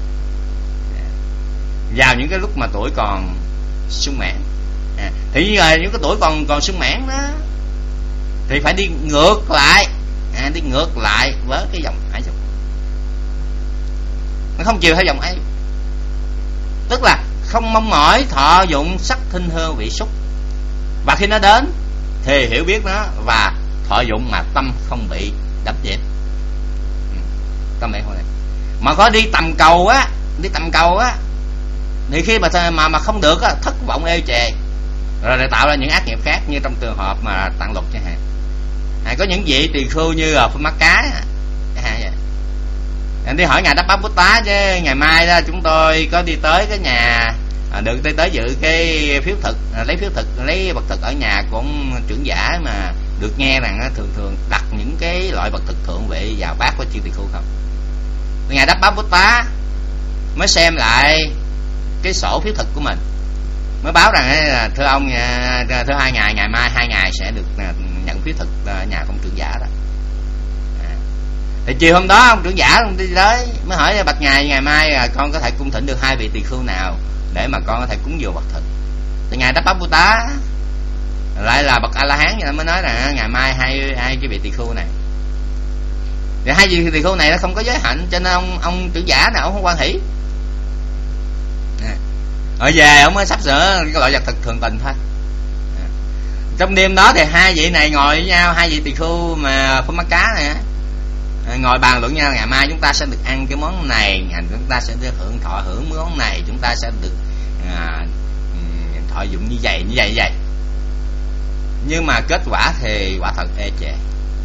Vào những cái lúc mà tuổi còn sung mãn, à, thì như những cái tuổi còn còn sung mãn đó thì phải đi ngược lại, à, đi ngược lại với cái dòng ái dục, nó không chiều theo dòng ái dục, tức là không mong mỏi thọ dụng sắc thinh hương vị xúc, và khi nó đến thì hiểu biết nó và thọ dụng mà tâm không bị đắm chìm, tâm này không này. Mà có đi tầm cầu á, đi tầm cầu á, thì khi mà mà mà không được á, thất vọng ê chề, rồi lại tạo ra những ác nghiệp khác, như trong trường hợp mà Tạng Lục chẳng hạn. À, có những vị tỳ khưu như là Phun Mắc Cá, anh đi hỏi ngài Đáp Bá Bút Tá chứ ngày mai đó chúng tôi có đi tới cái nhà, à, được tới tới dự cái phiếu thực, à, lấy phiếu thực, lấy vật thực ở nhà của trưởng giả, mà được nghe rằng thường thường đặt những cái loại vật thực thượng vị vào bát của chư tỳ khưu không. Ngài Đáp Bá Bút Tá mới xem lại cái sổ phiếu thực của mình, mới báo rằng là thưa ông, thưa hai ngài, ngày mai hai ngài sẽ được nhận phiếu thực ở nhà của trưởng giả đó. À, thì chiều hôm đó ông trưởng giả ông đi tới mới hỏi bạch ngài, ngày mai con có thể cung thỉnh được hai vị tỳ khưu nào để mà con có thể cúng dường vật thực. Thì ngài Đáp Bá Bút Tá lại là bậc A La Hán, mới nói rằng ngày mai hai hai cái vị tỳ khưu này, thì hai vị tỳ khưu này nó không có giới hạnh, cho nên ông ông trưởng giả nào ông không quan hỷ. Ở về ông mới sắp sửa cái loại vật thực thường tình thôi. Trong đêm đó thì hai vị này ngồi với nhau, hai vị tỳ khưu mà Phun Mắc Cá này, ngồi bàn luận nhau, ngày mai chúng ta sẽ được ăn cái món này, ngày chúng ta sẽ được hưởng thọ hưởng món này, chúng ta sẽ được à, thọ dụng như vậy như vậy như vậy. Nhưng mà kết quả thì quả thật ê chề.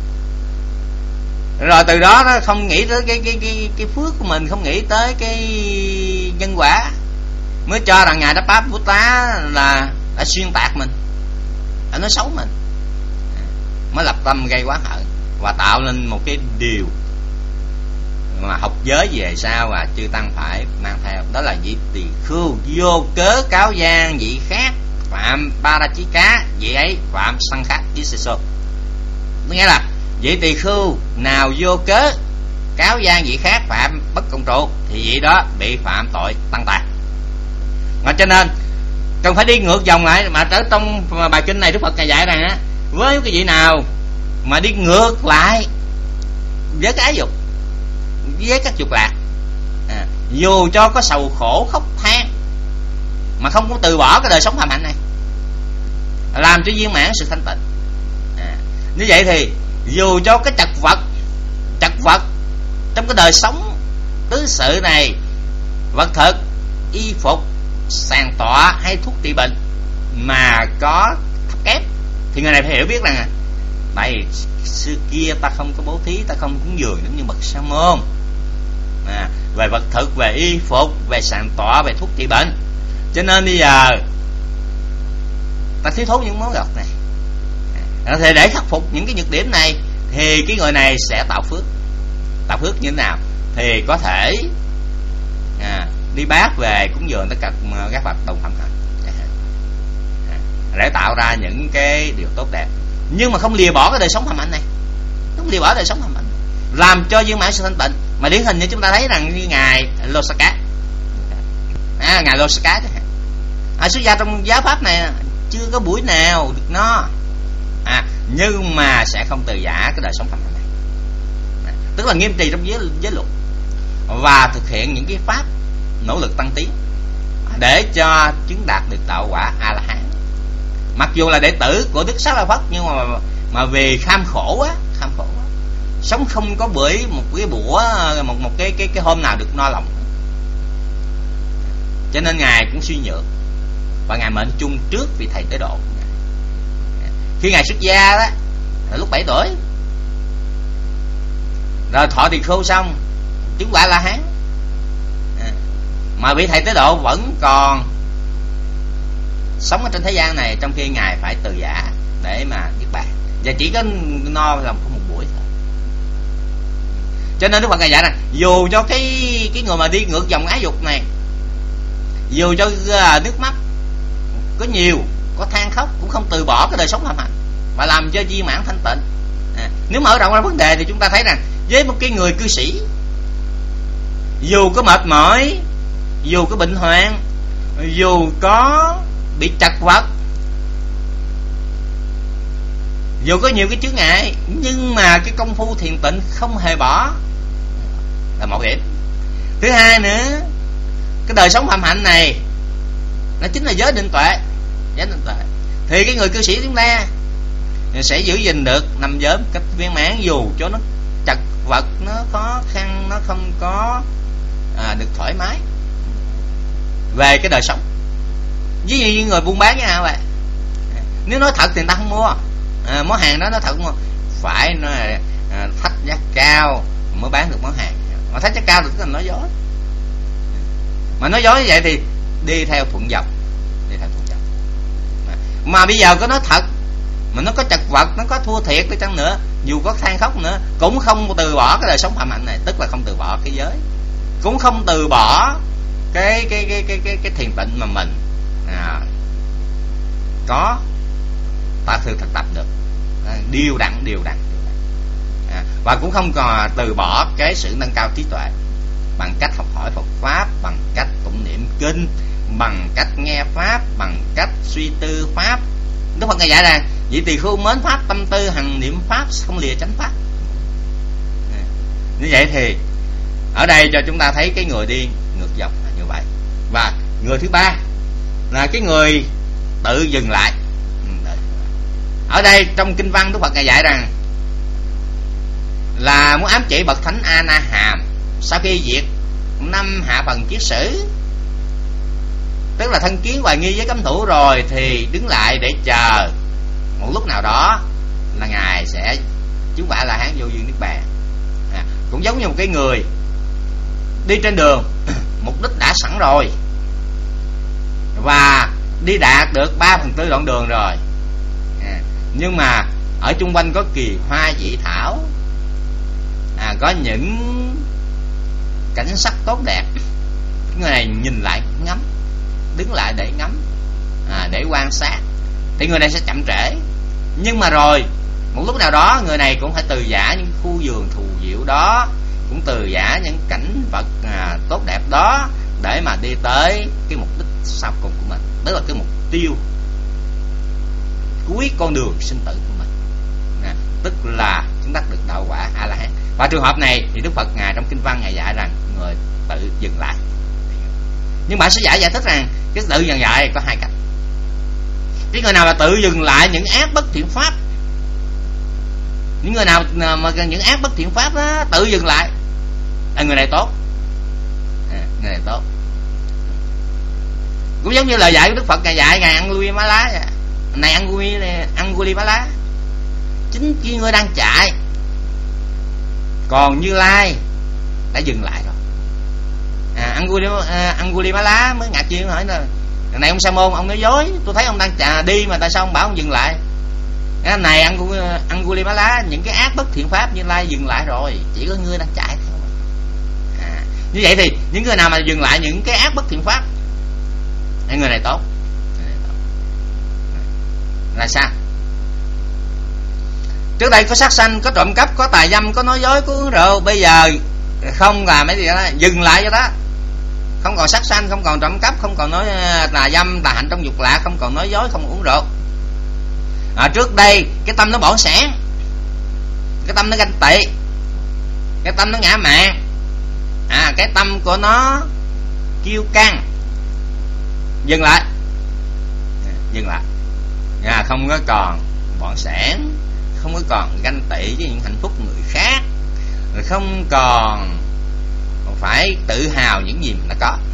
Rồi từ đó nó không nghĩ tới cái cái cái cái phước của mình, không nghĩ tới cái nhân quả, mới cho rằng ngài Đáp Bát Bút Tá là đã xuyên tạc mình, đã nói xấu mình, mới lập tâm gây oán hận và tạo nên một cái điều mà học giới về sau và chư tăng phải mang theo, đó là vị tỳ khưu vô cớ cáo gian vị khác phạm Parachika, vị ấy phạm sanh khác Diseso. Nghĩa là vị tỳ khưu nào vô cớ cáo gian vị khác phạm bất công trụ thì vị đó bị phạm tội tăng tà. Mà cho nên cần phải đi ngược dòng lại, mà tới trong bài kinh này Đức Phật ngài dạy rằng á, với cái vị nào mà đi ngược lại với cái ái dục, với các dục lạc, à, dù cho có sầu khổ khóc than mà không có từ bỏ cái đời sống phạm hạnh này, làm cho viên mãn sự thanh tịnh, à, như vậy thì dù cho cái chật vật chật vật trong cái đời sống tứ sự này, vật thực, y phục, sàn tọa hay thuốc trị bệnh mà có thấp kém, thì người này phải hiểu biết rằng tại xưa kia ta không có bố thí, ta không cúng dường giống như bậc sa môn, à, về vật thực, về y phục, về sàn tọa, về thuốc trị bệnh, cho nên bây giờ ta thiếu thốn những món vật này. À, thì để khắc phục những cái nhược điểm này thì cái người này sẽ tạo phước. Tạo phước như thế nào? Thì có thể à, đi bát về cúng dường tất cả các vật đồng phạm hạnh, à, để tạo ra những cái điều tốt đẹp, nhưng mà không lìa bỏ cái đời sống phạm hạnh này, không lìa bỏ đời sống phạm hạnh, làm cho viên mãn sự thanh tịnh. Mà điển hình như chúng ta thấy rằng như ngài Losaka, à, ngài Losaka à, xuất gia trong giáo pháp này chưa có buổi nào được no, à, nhưng mà sẽ không từ giả cái đời sống phạm hạnh này, à, tức là nghiêm trì trong giới, giới luật và thực hiện những cái pháp nỗ lực tăng tiến để cho chứng đạt được đạo quả A La Hán. Mặc dù là đệ tử của Đức Xá Lợi Phất, nhưng mà mà vì kham khổ quá, kham khổ quá, sống không có bữa một cái bữa một một cái cái cái hôm nào được no lòng, cho nên ngài cũng suy nhược và ngài mệnh chung trước vị thầy tế độ. Khi ngài xuất gia đó là lúc bảy tuổi, rồi thọ tỳ khưu xong chứng quả La Hán, mà vị thầy tế độ vẫn còn sống ở trên thế gian này, trong khi ngài phải từ giả để mà niết bàn, và chỉ có no lòng có một buổi thôi. Cho nên Đức Phật ngài dạy rằng dù cho cái cái người mà đi ngược dòng ái dục này, dù cho uh, nước mắt có nhiều, có than khóc, cũng không từ bỏ cái đời sống phạm hạnh và làm cho viên mãn thanh tịnh. À, nếu mở rộng ra vấn đề thì chúng ta thấy rằng với một cái người cư sĩ, dù có mệt mỏi, dù có bệnh hoạn, dù có bị trật vật, dù có nhiều cái chướng ngại, nhưng mà cái công phu thiền tịnh không hề bỏ, là một điểm. Thứ hai nữa, cái đời sống phạm hạnh này nó chính là giới định tuệ, giới định tuệ. Thì cái người cư sĩ chúng ta sẽ giữ gìn được năm giới một cách viên mãn, dù cho nó trật vật, nó khó khăn, nó không có à, được thoải mái về cái đời sống. Ví dụ như người buôn bán như nào vậy, nếu nói thật thì người ta không mua, à, món hàng đó nó thật mua, phải nó à, thách giá cao mới bán được món hàng, mà thách giá cao thì tức là nói dối, mà nói dối như vậy thì đi theo thuận dòng, đi theo thuận dòng. À, mà bây giờ có nói thật mà nó có chật vật, nó có thua thiệt đi chăng nữa, dù có than khóc nữa, cũng không từ bỏ cái đời sống phạm hạnh này, tức là không từ bỏ cái giới, cũng không từ bỏ cái cái cái cái cái cái thiền tịnh mà mình à, có ta thường thực tập được, à, điều đặn điều đặn, à, và cũng không còn từ bỏ cái sự nâng cao trí tuệ bằng cách học hỏi Phật pháp, bằng cách tụng niệm kinh, bằng cách nghe pháp, bằng cách suy tư pháp. Đức Phật ngài dạy rằng vị tỳ khưu mến pháp, tâm tư hằng niệm pháp, không lìa chánh pháp. À, như vậy thì ở đây cho chúng ta thấy cái người đi ngược dòng là như vậy. Và người thứ ba là cái người tự dừng lại. Ở đây trong kinh văn Đức Phật ngài dạy rằng là muốn ám chỉ bậc thánh A Na Hàm sau khi diệt năm hạ phần kiết sử, tức là thân kiến hoài nghi với cấm thủ rồi, thì đứng lại để chờ một lúc nào đó là ngài sẽ chứng quả La Hán vô duyên niết bàn. À, cũng giống như một cái người đi trên đường, mục đích đã sẵn rồi và đi đạt được ba phần tư đoạn đường rồi, à, nhưng mà ở chung quanh có kỳ hoa dị thảo, à, có những cảnh sắc tốt đẹp. Người này nhìn lại ngắm, đứng lại để ngắm, à, để quan sát, thì người này sẽ chậm trễ. Nhưng mà rồi một lúc nào đó người này cũng phải từ giả những khu vườn thù diệu đó, cũng từ giả những cảnh vật à, tốt đẹp đó, để mà đi tới cái mục đích sau cùng của mình, tức là cái mục tiêu cuối con đường sinh tử của mình, à, tức là chúng ta được đạo quả A La Hán. Và trường hợp này thì Đức Phật ngài trong kinh văn ngài dạy rằng người tự dừng lại. Nhưng bản Sứ Giả giải thích rằng cái tự dừng lại có hai cách. Cái người nào mà tự dừng lại những ác bất thiện pháp, những người nào mà những ác bất thiện pháp đó, tự dừng lại, là người này tốt, à, người này tốt. Cũng giống như lời dạy của Đức Phật ngài dạy ngài Angulimala này, Angulimala, chính khi ngươi đang chạy, còn Như Lai đã dừng lại rồi. À, Angulimala, Angulimala mới ngạc nhiên hỏi là này ông Sa Môn, ông nói dối, tôi thấy ông đang chạy đi mà tại sao ông bảo ông dừng lại? Cái này Angulimala, những cái ác bất thiện pháp Như Lai dừng lại rồi, chỉ có ngươi đang chạy theo. À, như vậy thì những người nào mà dừng lại những cái ác bất thiện pháp, những người này tốt. Là sao? Trước đây có sát sanh, có trộm cắp, có tà dâm, có nói dối, có uống rượu. Bây giờ không làm mấy gì đó, dừng lại cho đó. Không còn sát sanh, không còn trộm cắp, không còn nói tà dâm, tà hạnh trong dục lạc, không còn nói dối, không uống rượu. À, trước đây cái tâm nó bỏng sẻn, cái tâm nó ganh tị, cái tâm nó ngã mạn, à, cái tâm của nó kiêu căng. Dừng lại, dừng lại, à, không có còn bỏng sẻn, không có còn ganh tị với những hạnh phúc người khác, rồi không còn phải tự hào những gì mình đã có.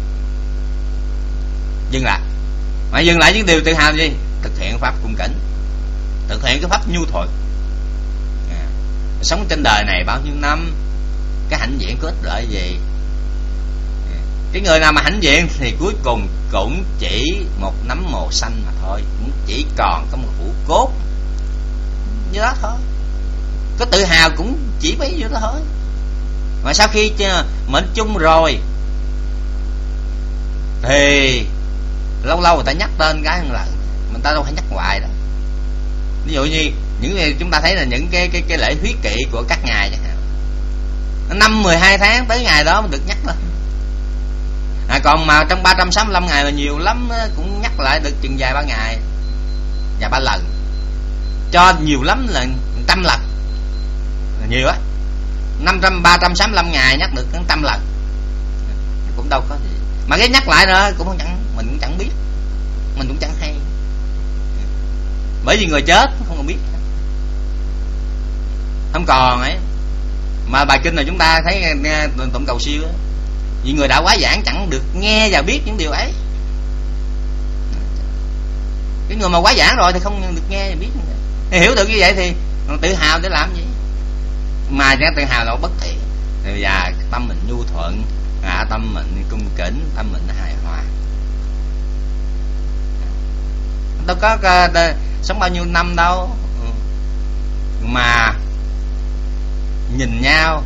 Dừng lại. Mà dừng lại những điều tự hào gì? Thực hiện pháp cung kính, thực hiện cái pháp nhu thuận, à, sống trên đời này bao nhiêu năm, cái hãnh diện có ích lợi gì? À, cái người nào mà hãnh diện thì cuối cùng cũng chỉ một nắm mồ xanh mà thôi, cũng chỉ còn có một hũ cốt như đó thôi. Có tự hào cũng chỉ bấy nhiêu đó thôi. Mà sau khi mệnh chung rồi thì lâu lâu người ta nhắc tên cái là mình ta đâu phải nhắc hoài đâu. Ví dụ như những chúng ta thấy là những cái cái cái lễ huyết kỵ của các ngài chẳng hạn, năm mười hai tháng tới ngày đó mới được nhắc lên. À, còn mà trong ba trăm sáu mươi lăm ngày là nhiều lắm, cũng nhắc lại được chừng vài ba ngày và ba lần, cho nhiều lắm là trăm lần, là nhiều á. Năm trăm ba trăm sáu mươi lăm ngày nhắc được trăm lần cũng đâu có gì. Mà cái nhắc lại nữa cũng chẳng, mình cũng chẳng biết, mình cũng chẳng hay, bởi vì người chết không còn biết, không còn ấy. Mà bài kinh này chúng ta thấy nghe tụng cầu siêu á, vì người đã quá giảng chẳng được nghe và biết những điều ấy. Cái người mà quá giảng rồi thì không được nghe và biết. Thì hiểu được như vậy thì tự hào để làm gì? Mà cái tự hào là bất thiện. Và tâm mình nhu thuận, à, tâm mình cung kính, tâm mình hài hòa. Đâu có uh, sống bao nhiêu năm đâu mà nhìn nhau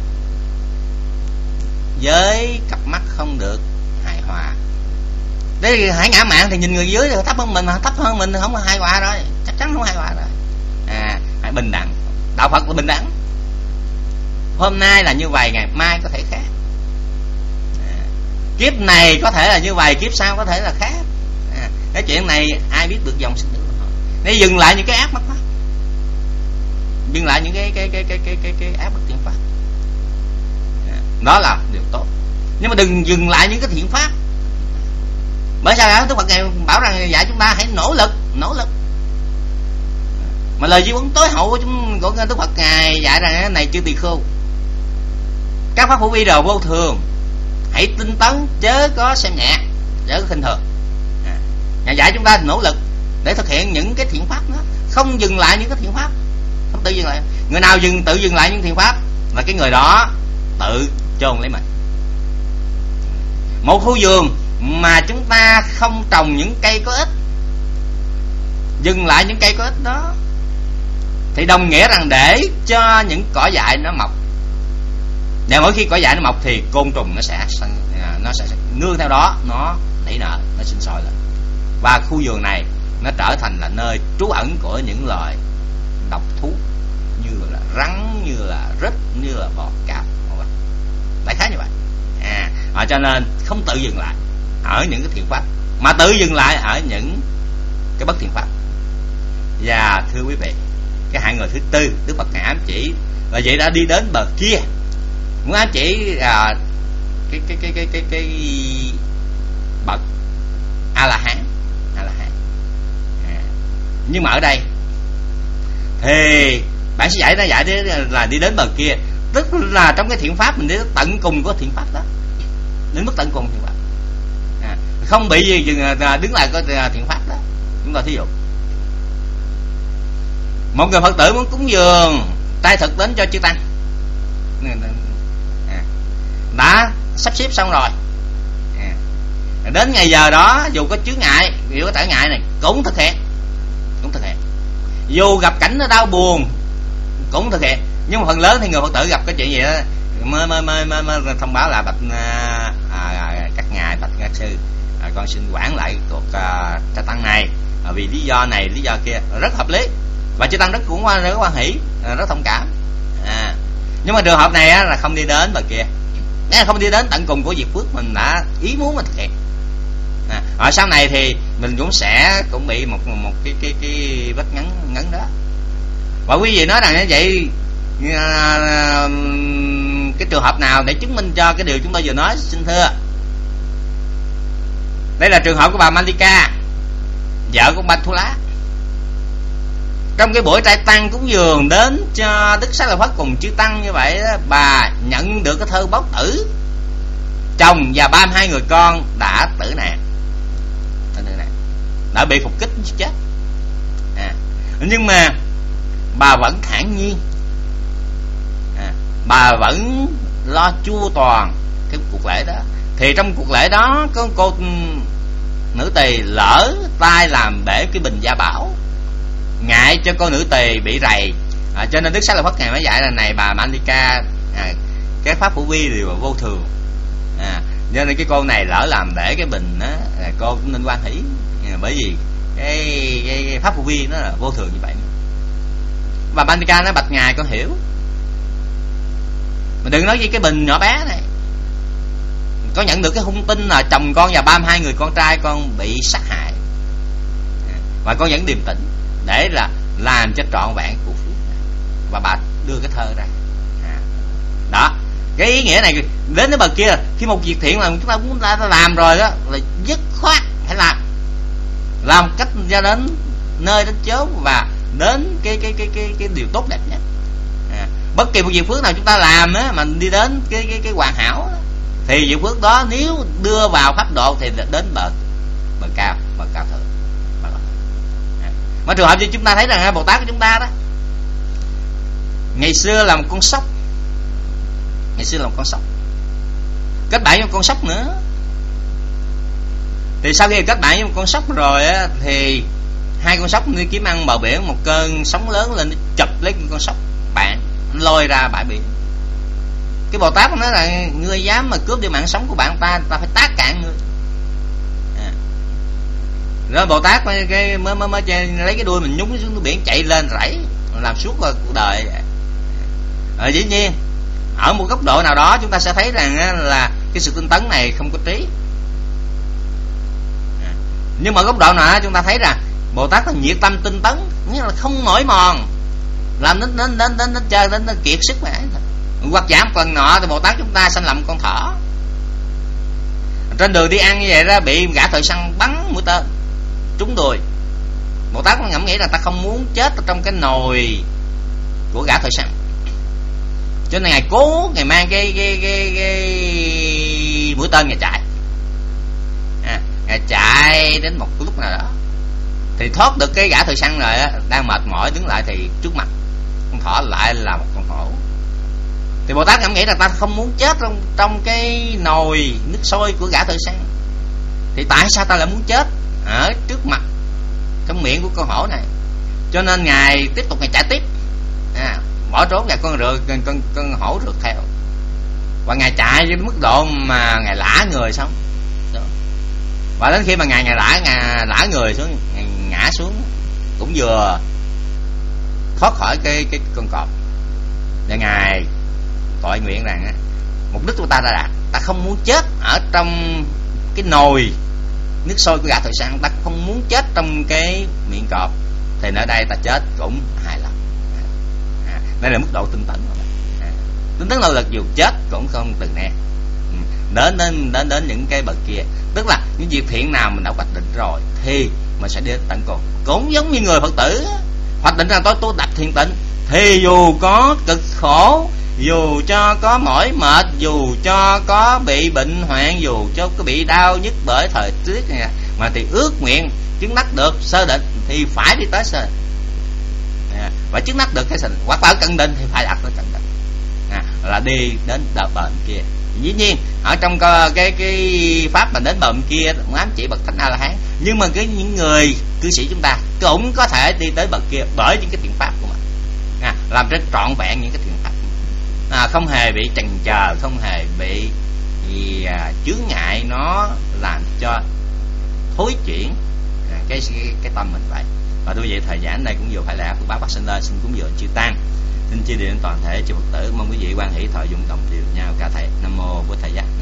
với cặp mắt không được hài hòa. Đấy, hãy ngã mạn thì nhìn người dưới thì thấp hơn mình, mà thấp hơn mình thì không hài hòa rồi, chắc chắn không hài hòa rồi. À, hãy bình đẳng. Đạo Phật là bình đẳng. Hôm nay là như vậy, ngày mai có thể khác. À, kiếp này có thể là như vậy, kiếp sau có thể là khác. À, cái chuyện này ai biết được dòng sinh tử của họ. Để dừng lại những cái ác bất pháp, dừng lại những cái cái cái cái cái cái, cái ác bất thiện pháp. À, đó là điều tốt. Nhưng mà đừng dừng lại những cái thiện pháp. Bởi sao đó Đức Phật ngài bảo rằng dạy chúng ta hãy nỗ lực, nỗ lực. Mà lời di huấn tối hậu của chúng của Đức Phật ngài dạy rằng cái này chưa tỳ khưu, các pháp hữu vi đều vô thường, hãy tinh tấn chớ có xem nhẹ, chớ có khinh thường. À, ngài dạy chúng ta nỗ lực để thực hiện những cái thiện pháp đó, không dừng lại những cái thiện pháp, không tự dừng lại. Người nào dừng tự dừng lại những thiện pháp là cái người đó tự chôn lấy mình. Một khu vườn mà chúng ta không trồng những cây có ích, dừng lại những cây có ích đó, thì đồng nghĩa rằng để cho những cỏ dại nó mọc. Và mỗi khi cỏ dại nó mọc thì côn trùng nó sẽ nó sẽ nương theo đó, nó nảy nở, nó sinh sôi lên. Và khu vườn này nó trở thành là nơi trú ẩn của những loài độc thú như là rắn, như là rít, như là bò cạp, đại khái như vậy. À, à, cho nên không tự dừng lại ở những cái thiện pháp, mà tự dừng lại ở những cái bất thiện pháp. Và thưa quý vị, cái hạng người thứ tư Đức Phật ngài ám chỉ là vậy đã đi đến bờ kia, muốn ám chỉ à, cái cái cái cái cái cái bậc A La Hán, A La Hán. À, nhưng mà ở đây thì bản sẽ dạy nó dạy là đi đến bờ kia, tức là trong cái thiện pháp mình đến tận cùng của thiện pháp đó, đến mức tận cùng thiện pháp, à, không bị gì dừng đứng lại có thiện pháp đó. Chúng ta thí dụ một người Phật tử muốn cúng dường trai thực đến cho chư tăng, à, đã sắp xếp xong rồi, à, đến ngày giờ đó dù có chướng ngại, dù có trở ngại này cũng thực hiện, cũng thực hiện. Dù gặp cảnh nó đau buồn cũng thực hiện. Nhưng mà phần lớn thì người Phật tử gặp cái chuyện gì đó mới mới mới mới, mới thông báo là bạch à, à, các ngài, bạch các sư, à, con xin quản lại cuộc à, trai tăng này à, vì lý do này lý do kia, rất hợp lý. Và chư tăng rất cũng rất hoan hỷ, rất thông cảm. À, nhưng mà trường hợp này á, là không đi đến bờ kia, nếu không đi đến tận cùng của việc phước mình đã ý muốn mình thực hiện. À, ở sau này thì mình cũng sẽ cũng bị một một cái cái cái vết ngắn ngắn đó. Và quý vị nói rằng như vậy, à, cái trường hợp nào để chứng minh cho cái điều chúng tôi vừa nói? Xin thưa, đây là trường hợp của bà Malika, vợ của Banh Thu Lá. Trong cái buổi trai tăng cúng dường đến cho Đức Xá Lợi Phất cùng chư tăng như vậy đó, bà nhận được cái thơ báo tử chồng và ba mươi hai người con đã tử nạn, đã, tử nạn, đã bị phục kích chết. À, nhưng mà bà vẫn thản nhiên, à, bà vẫn lo chu toàn cái cuộc lễ đó. Thì trong cuộc lễ đó có cô nữ tỳ lỡ tay làm bể cái bình gia bảo, ngại cho cô nữ tỳ bị rầy, à, cho nên Đức Xá Lợi Phất ngài mới dạy là này bà Malika, à, cái pháp hữu vi đều là vô thường, à, cho nên cái cô này lỡ làm để cái bình đó, à, cô cũng nên hoan hỷ, à, bởi vì cái, cái, cái pháp hữu vi nó là vô thường như vậy. Bà Malika nói bạch ngài con hiểu, mà đừng nói với cái bình nhỏ bé này, có nhận được cái hung tin là chồng con và ba mươi hai người con trai con bị sát hại, à, và con vẫn điềm tĩnh để là làm cho trọn vẹn cuộc phước. Và bà đưa cái thơ ra, à, đó, cái ý nghĩa này đến cái bờ kia, khi một việc thiện là chúng ta muốn ta làm rồi đó là dứt khoát phải làm, làm cách ra đến nơi đến chốn và đến cái cái cái cái cái điều tốt đẹp nhất. À, bất kỳ một việc phước nào chúng ta làm á, mà đi đến cái cái cái hoàn hảo á, thì việc phước đó nếu đưa vào pháp độ thì đến bờ bờ cao, bờ cao thượng. Mà trường hợp như chúng ta thấy rằng Bồ Tát của chúng ta đó, ngày xưa là một con sóc, ngày xưa là một con sóc, kết bạn với một con sóc nữa. Thì sau khi kết bạn với một con sóc rồi á, thì hai con sóc đi kiếm ăn bờ biển, một cơn sóng lớn lên, nó chụp lấy con sóc bạn, nó lôi ra bãi biển. Cái Bồ Tát nói là ngươi dám mà cướp đi mạng sống của bạn ta, ta phải tát cạn ngươi. À, rồi Bồ Tát mới, cái, mới, mới, mới lấy cái đuôi mình nhúng xuống biển chạy lên rẫy, làm suốt cuộc đời. À, dĩ nhiên ở một góc độ nào đó chúng ta sẽ thấy rằng là cái sự tinh tấn này không có trí. À, nhưng mà góc độ nào chúng ta thấy rằng Bồ Tát là nhiệt tâm tinh tấn, nghĩa là không mỏi mòn, làm đến đến đến đến, đến chơi đến, đến kiệt sức mà. Hoặc giảm phần nọ thì Bồ Tát chúng ta sanh làm con thỏ, trên đường đi ăn như vậy đó bị gã thợ săn bắn mũi tên trúng đùi, Bồ Tát ngẫm nghĩ là ta không muốn chết ở trong cái nồi của gã thợ săn, cho nên ngài cố ngài mang cái cái cái, cái mũi tên ngài chạy, à, ngài chạy đến một lúc nào đó thì thoát được cái gã thợ săn rồi á, đang mệt mỏi đứng lại thì trước mặt con thỏ lại là một con hổ. Thì Bồ Tát ngẫm nghĩ là ta không muốn chết trong trong cái nồi nước sôi của gã thợ săn, thì tại sao ta lại muốn chết ở trước mặt trong miệng của con hổ này? Cho nên ngài tiếp tục ngài chạy tiếp, à, bỏ trốn và con rượt con, con con hổ rượt theo, và ngài chạy đến mức độ mà ngài lả người xong đó. Và đến khi mà ngài ngài lả ngài lả người xuống, ngài ngã xuống cũng vừa thoát khỏi cái cái con cọp, để ngài tội nguyện rằng á, mục đích của ta đã đạt, ta không muốn chết ở trong cái nồi nước sôi của gã thợ săn, ta không muốn chết trong cái miệng cọp, thì ở đây ta chết cũng hài lòng. À, đây là mức độ tinh tấn. À, tinh tấn nỗ lực dù chết cũng không từ nè. Ừ, đến đến đến đến những cái bậc kia, tức là những việc thiện nào mình đã hoạch định rồi thì mình sẽ đi đến tận cùng. Cũng giống như người Phật tử hoạch định rằng tôi tu tập thiền tịnh, thì dù có cực khổ, dù cho có mỏi mệt, dù cho có bị bệnh hoạn, dù cho có bị đau nhức bởi thời tiết này, mà thì ước nguyện chứng đắc được sơ định thì phải đi tới sơ định, à, và chứng đắc được cái sơ định, hoặc là cận định thì phải đạt tới cận định, à, là đi đến bờ bên kia. Dĩ nhiên ở trong cái cái, cái pháp mà đến bờ bên kia cũng ám chỉ bậc thánh A La Hán, nhưng mà cái những người cư sĩ chúng ta cũng có thể đi tới bậc kia bởi những cái thiện pháp của mình, à, làm cho trọn vẹn những cái thiện pháp, à, không hề bị chần chờ, không hề bị gì, à, chướng ngại nó làm cho thối chuyển à, cái, cái cái tâm mình vậy. Và tôi vậy thời giảng đây cũng vừa phải lẽ của bác Bác Sinh lên xin cúng dường chư tăng, xin chia điện toàn thể chư Phật tử, mong quý vị quan hỷ thọ dụng đồng điều nhau cả thầy. Nam mô Bổn Thầy Giác.